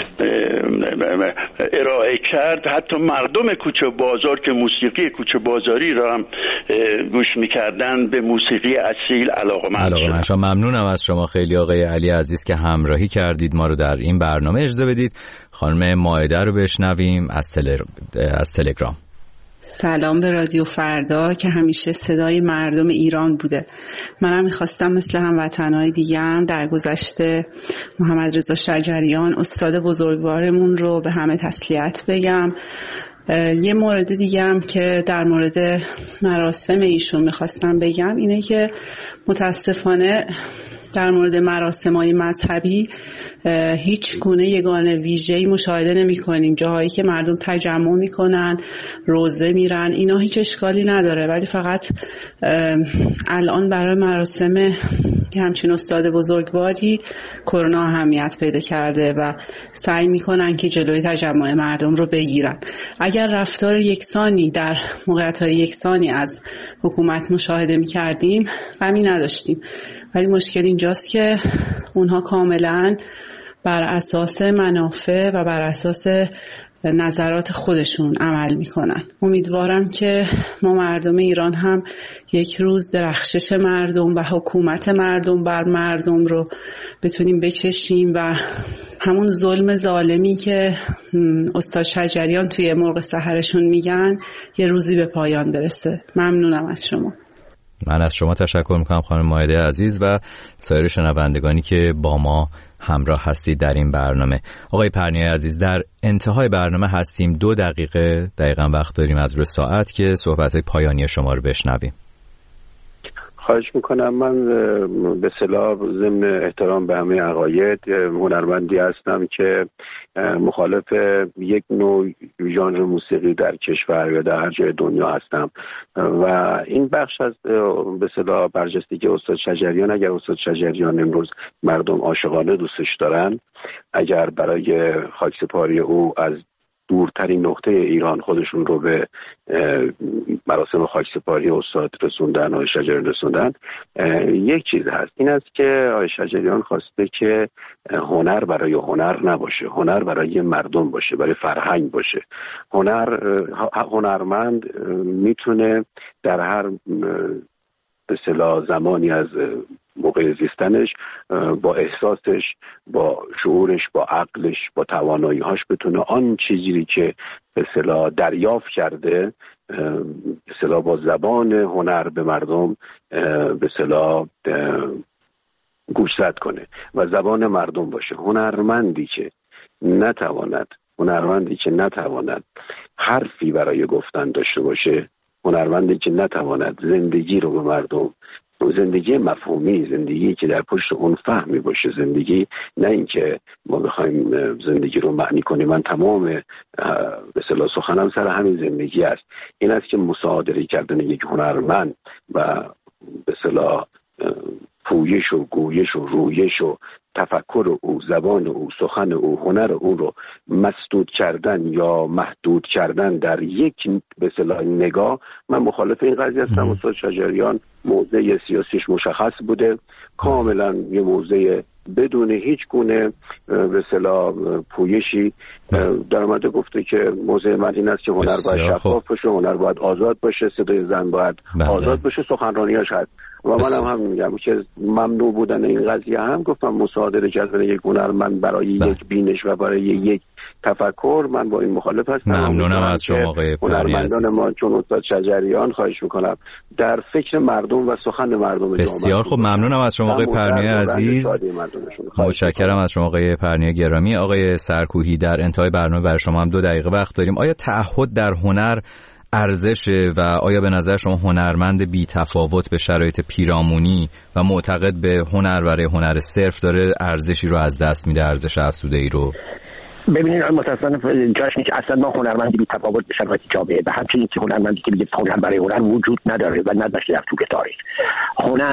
ارائه کرد حتی مردم کوچه بازار که موسیقی کوچه بازاری را هم گوش می‌کردن به موسیقی اصیل علاقه‌مند شدن. ممنونم از شما خیلی آقای علی عزیز که همراهی کردید ما رو در این برنامه. اجازه بدید خانم مائده رو بشنویم از تلگرام. سلام به رادیو فردا که همیشه صدای مردم ایران بوده. منم میخواستم مثل هموطنهای دیگه‌ام در گذشته محمد رضا شجریان استاد بزرگوارمون رو به همه تسلیت بگم. یه مورد دیگه هم که در مورد مراسم ایشون میخواستم بگم اینه که متاسفانه در مورد مراسم‌های مذهبی هیچ گونه یگانه ویژه‌ای مشاهده نمی‌کنیم. جاهایی که مردم تجمع می‌کنن، روزه میرن، اینا هیچ اشکالی نداره، ولی فقط الان برای مراسم همچین استاد بزرگواری کرونا اهمیت پیدا کرده و سعی می‌کنن که جلوی تجمع مردم رو بگیرن. اگر رفتار یکسانی در موقعیت‌های یکسانی از حکومت مشاهده می‌کردیم غمی نداشتیم، ولی مشکل اینجاست که اونها کاملا بر اساس منافع و بر اساس نظرات خودشون عمل میکنن. امیدوارم که ما مردم ایران هم یک روز درخشش مردم و حکومت مردم بر مردم رو بتونیم بچشیم و همون ظلم ظالمی که استاد شجریان توی مرغ سحرشون میگن یه روزی به پایان برسه. ممنونم از شما. من از شما تشکر میکنم خانم مائده عزیز و سایر شنوندگانی که با ما همراه هستید در این برنامه. آقای پرنیای عزیز در انتهای برنامه هستیم، 2 دقیقه دقیقاً وقت داریم از روی ساعت که صحبت‌های پایانی شما رو بشنویم. خواهش میکنم. من به اصطلاح ضمن احترام به همه عقاید هنرمندی هستم که مخالف یک نوع ژانر موسیقی در کشور یا در هر جای دنیا هستم و این بخش از به اصطلاح برجستگی استاد شجریان، اگر استاد شجریان امروز مردم عاشقانه دوستش دارن، اگر برای خاکسپاری او از دورترین نقطه ایران خودشون رو به مراسم خاکسپاری استاد رسوندن، آقای شجریان رسوندن، یک چیز هست، این است که آقای شجریان خواسته که هنر برای هنر نباشه، هنر برای مردم باشه، برای فرهنگ باشه. هنرمند میتونه در هر به اصطلاح زمانی از موقع زیستنش با احساسش، با شعورش، با عقلش، با توانایی‌هاش بتونه آن چیزی که به اصطلاح دریافت کرده به اصطلاح با زبان هنر به مردم به اصطلاح گوشزد کنه و زبان مردم باشه. هنرمندی که نتواند حرفی برای گفتن داشته باشه، هنرمندی که نتواند زندگی رو به مردم، زندگی مفهومی، زندگی که در پشت اون فهمی باشه، زندگی نه اینکه ما بخوایم زندگی رو معنی کنیم. من تمام به اصطلاح سخنم سر همین زندگی است. این است که مصادره کردن یک هنرمند و به اصطلاح پویش و گویش و رویش و تفکر او، زبان او، سخن او، هنر او رو مسدود کردن یا محدود کردن در یک به اصطلاح نگاه، من مخالف این قضیه هستم. استاد شجریان موضع سیاسیش مشخص بوده، کاملا یه موضع بدون هیچ گونه به اصطلاح پویشی در اومده گفته که موضع من این است که هنر باید شفاف باشه، هنر باید آزاد باشه، صدای زن باید آزاد باشه، سخنرانیاش هست. و منم هم میگم که ممنوع بودن این قضیه هم گفتم مصادره کردن یک هنرمند برای یک بینش و برای یک تفکر، من با این مخالف هستم. ممنونم از شما آقای پرنیای عزیز. ما چون استاد شجریان خواهش میکنم در فکر مردم و سخن مردم بسیار خوب. ممنونم از شما آقای پرنیای عزیز. متشکرم از شما آقای پرنیای گرامی. آقای سرکوهی در انتهای برنامه برای شما هم 2 دقیقه وقت داریم. آیا تعهد در هنر ارزشه و آیا به نظر شما هنرمند بی تفاوت به شرایط پیرامونی و معتقد به هنر برای هنر صرف داره ارزشی رو از دست میده، ارزش افزوده ای رو؟ ببینید متاسفانه جاش نیست اصلا ما هنرمندی بی تفاوت به شرایط جامعه و همچنین که هنرمندی که میگه هنر برای هنر وجود نداره و نداشته در طول تاریخ. هنر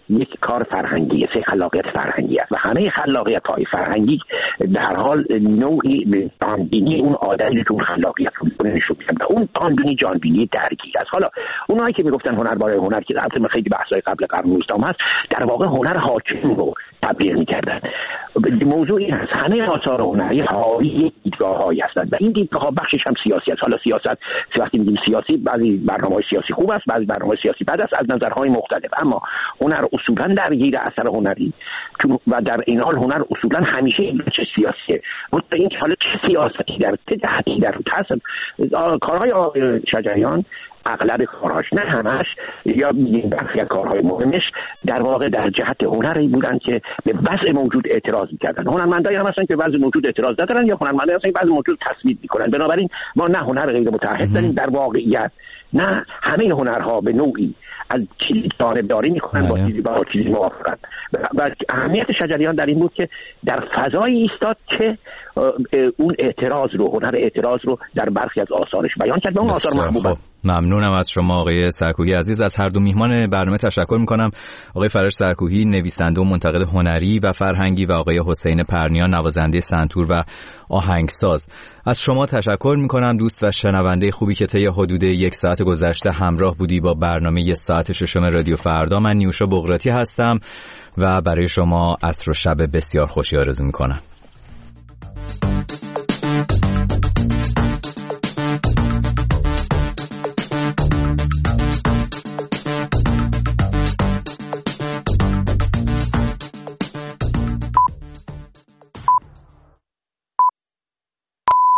یک کار فرهنگی است، خلاقیت فرهنگی است و همه خلاقیت‌های فرهنگی در حال نوعی جانبینی اون آدمی که اون خلاقیت رو نشون میدن و اون جانبینی جانبینی درگیر است. حالا اونایی که میگفتن هنر برای هنر که البته خیلی بحث‌های قبل قرن 19 هست، در واقع هنر حاکم رو تعبیر می‌کردن. موضوعی هست همه آثار هنری حاوی دیدگاه‌هایی هستند و این دیدگاه‌ها بخشش هم سیاسی است. حالا سیاست وقتی میگیم سیاسی، بعضی برنامه‌های سیاسی خوب است، بعضی برنامه‌های سیاسی بد است از نظرهای مختلف، اما هنر اصولاً درگیر اثر هنری و در این حال هنر اصولاً همیشه چه سیاسیه. منتها این حالا چه سیاستی در چه جهتی در تاثیر کارهای شجریان، اغلب کارهاش نه همش یا برخی از کارهای مهمش در واقع در جهت هنری بودن که به وضع موجود اعتراض می‌کردن. هنرمندایی هم هستن که وضع موجود اعتراض ندارن یا هنرمندایی هستن که وضع موجود تثبیت می‌کنن. بنابراین ما نه هنر غیر متعهد داریم در واقعیت، نه همه هنرها به نوعی از چیزی جانبداری می‌کنن با چیزی با چیزی موافقن. و اهمیت شجریان در این بود که در فضایی ایستاد که اون اعتراض رو، هنر اعتراض رو در برخی از آثارش بیان کرد. اون آثار محبوبه. ممنونم از شما آقای سرکوهی عزیز. از هر دو میهمان برنامه تشکر میکنم، آقای فرج سرکوهی نویسنده و منتقد هنری و فرهنگی و آقای حسین پرنیان نوازنده سنتور و آهنگساز. از شما تشکر میکنم دوست و شنونده خوبی که طی حدود 1 ساعت گذشته همراه بودی با برنامه ساعت ششم رادیو فردا. من نیوشا بغراتی هستم و برای شما عصر و شب بسیار خوشی آرزو میکنم.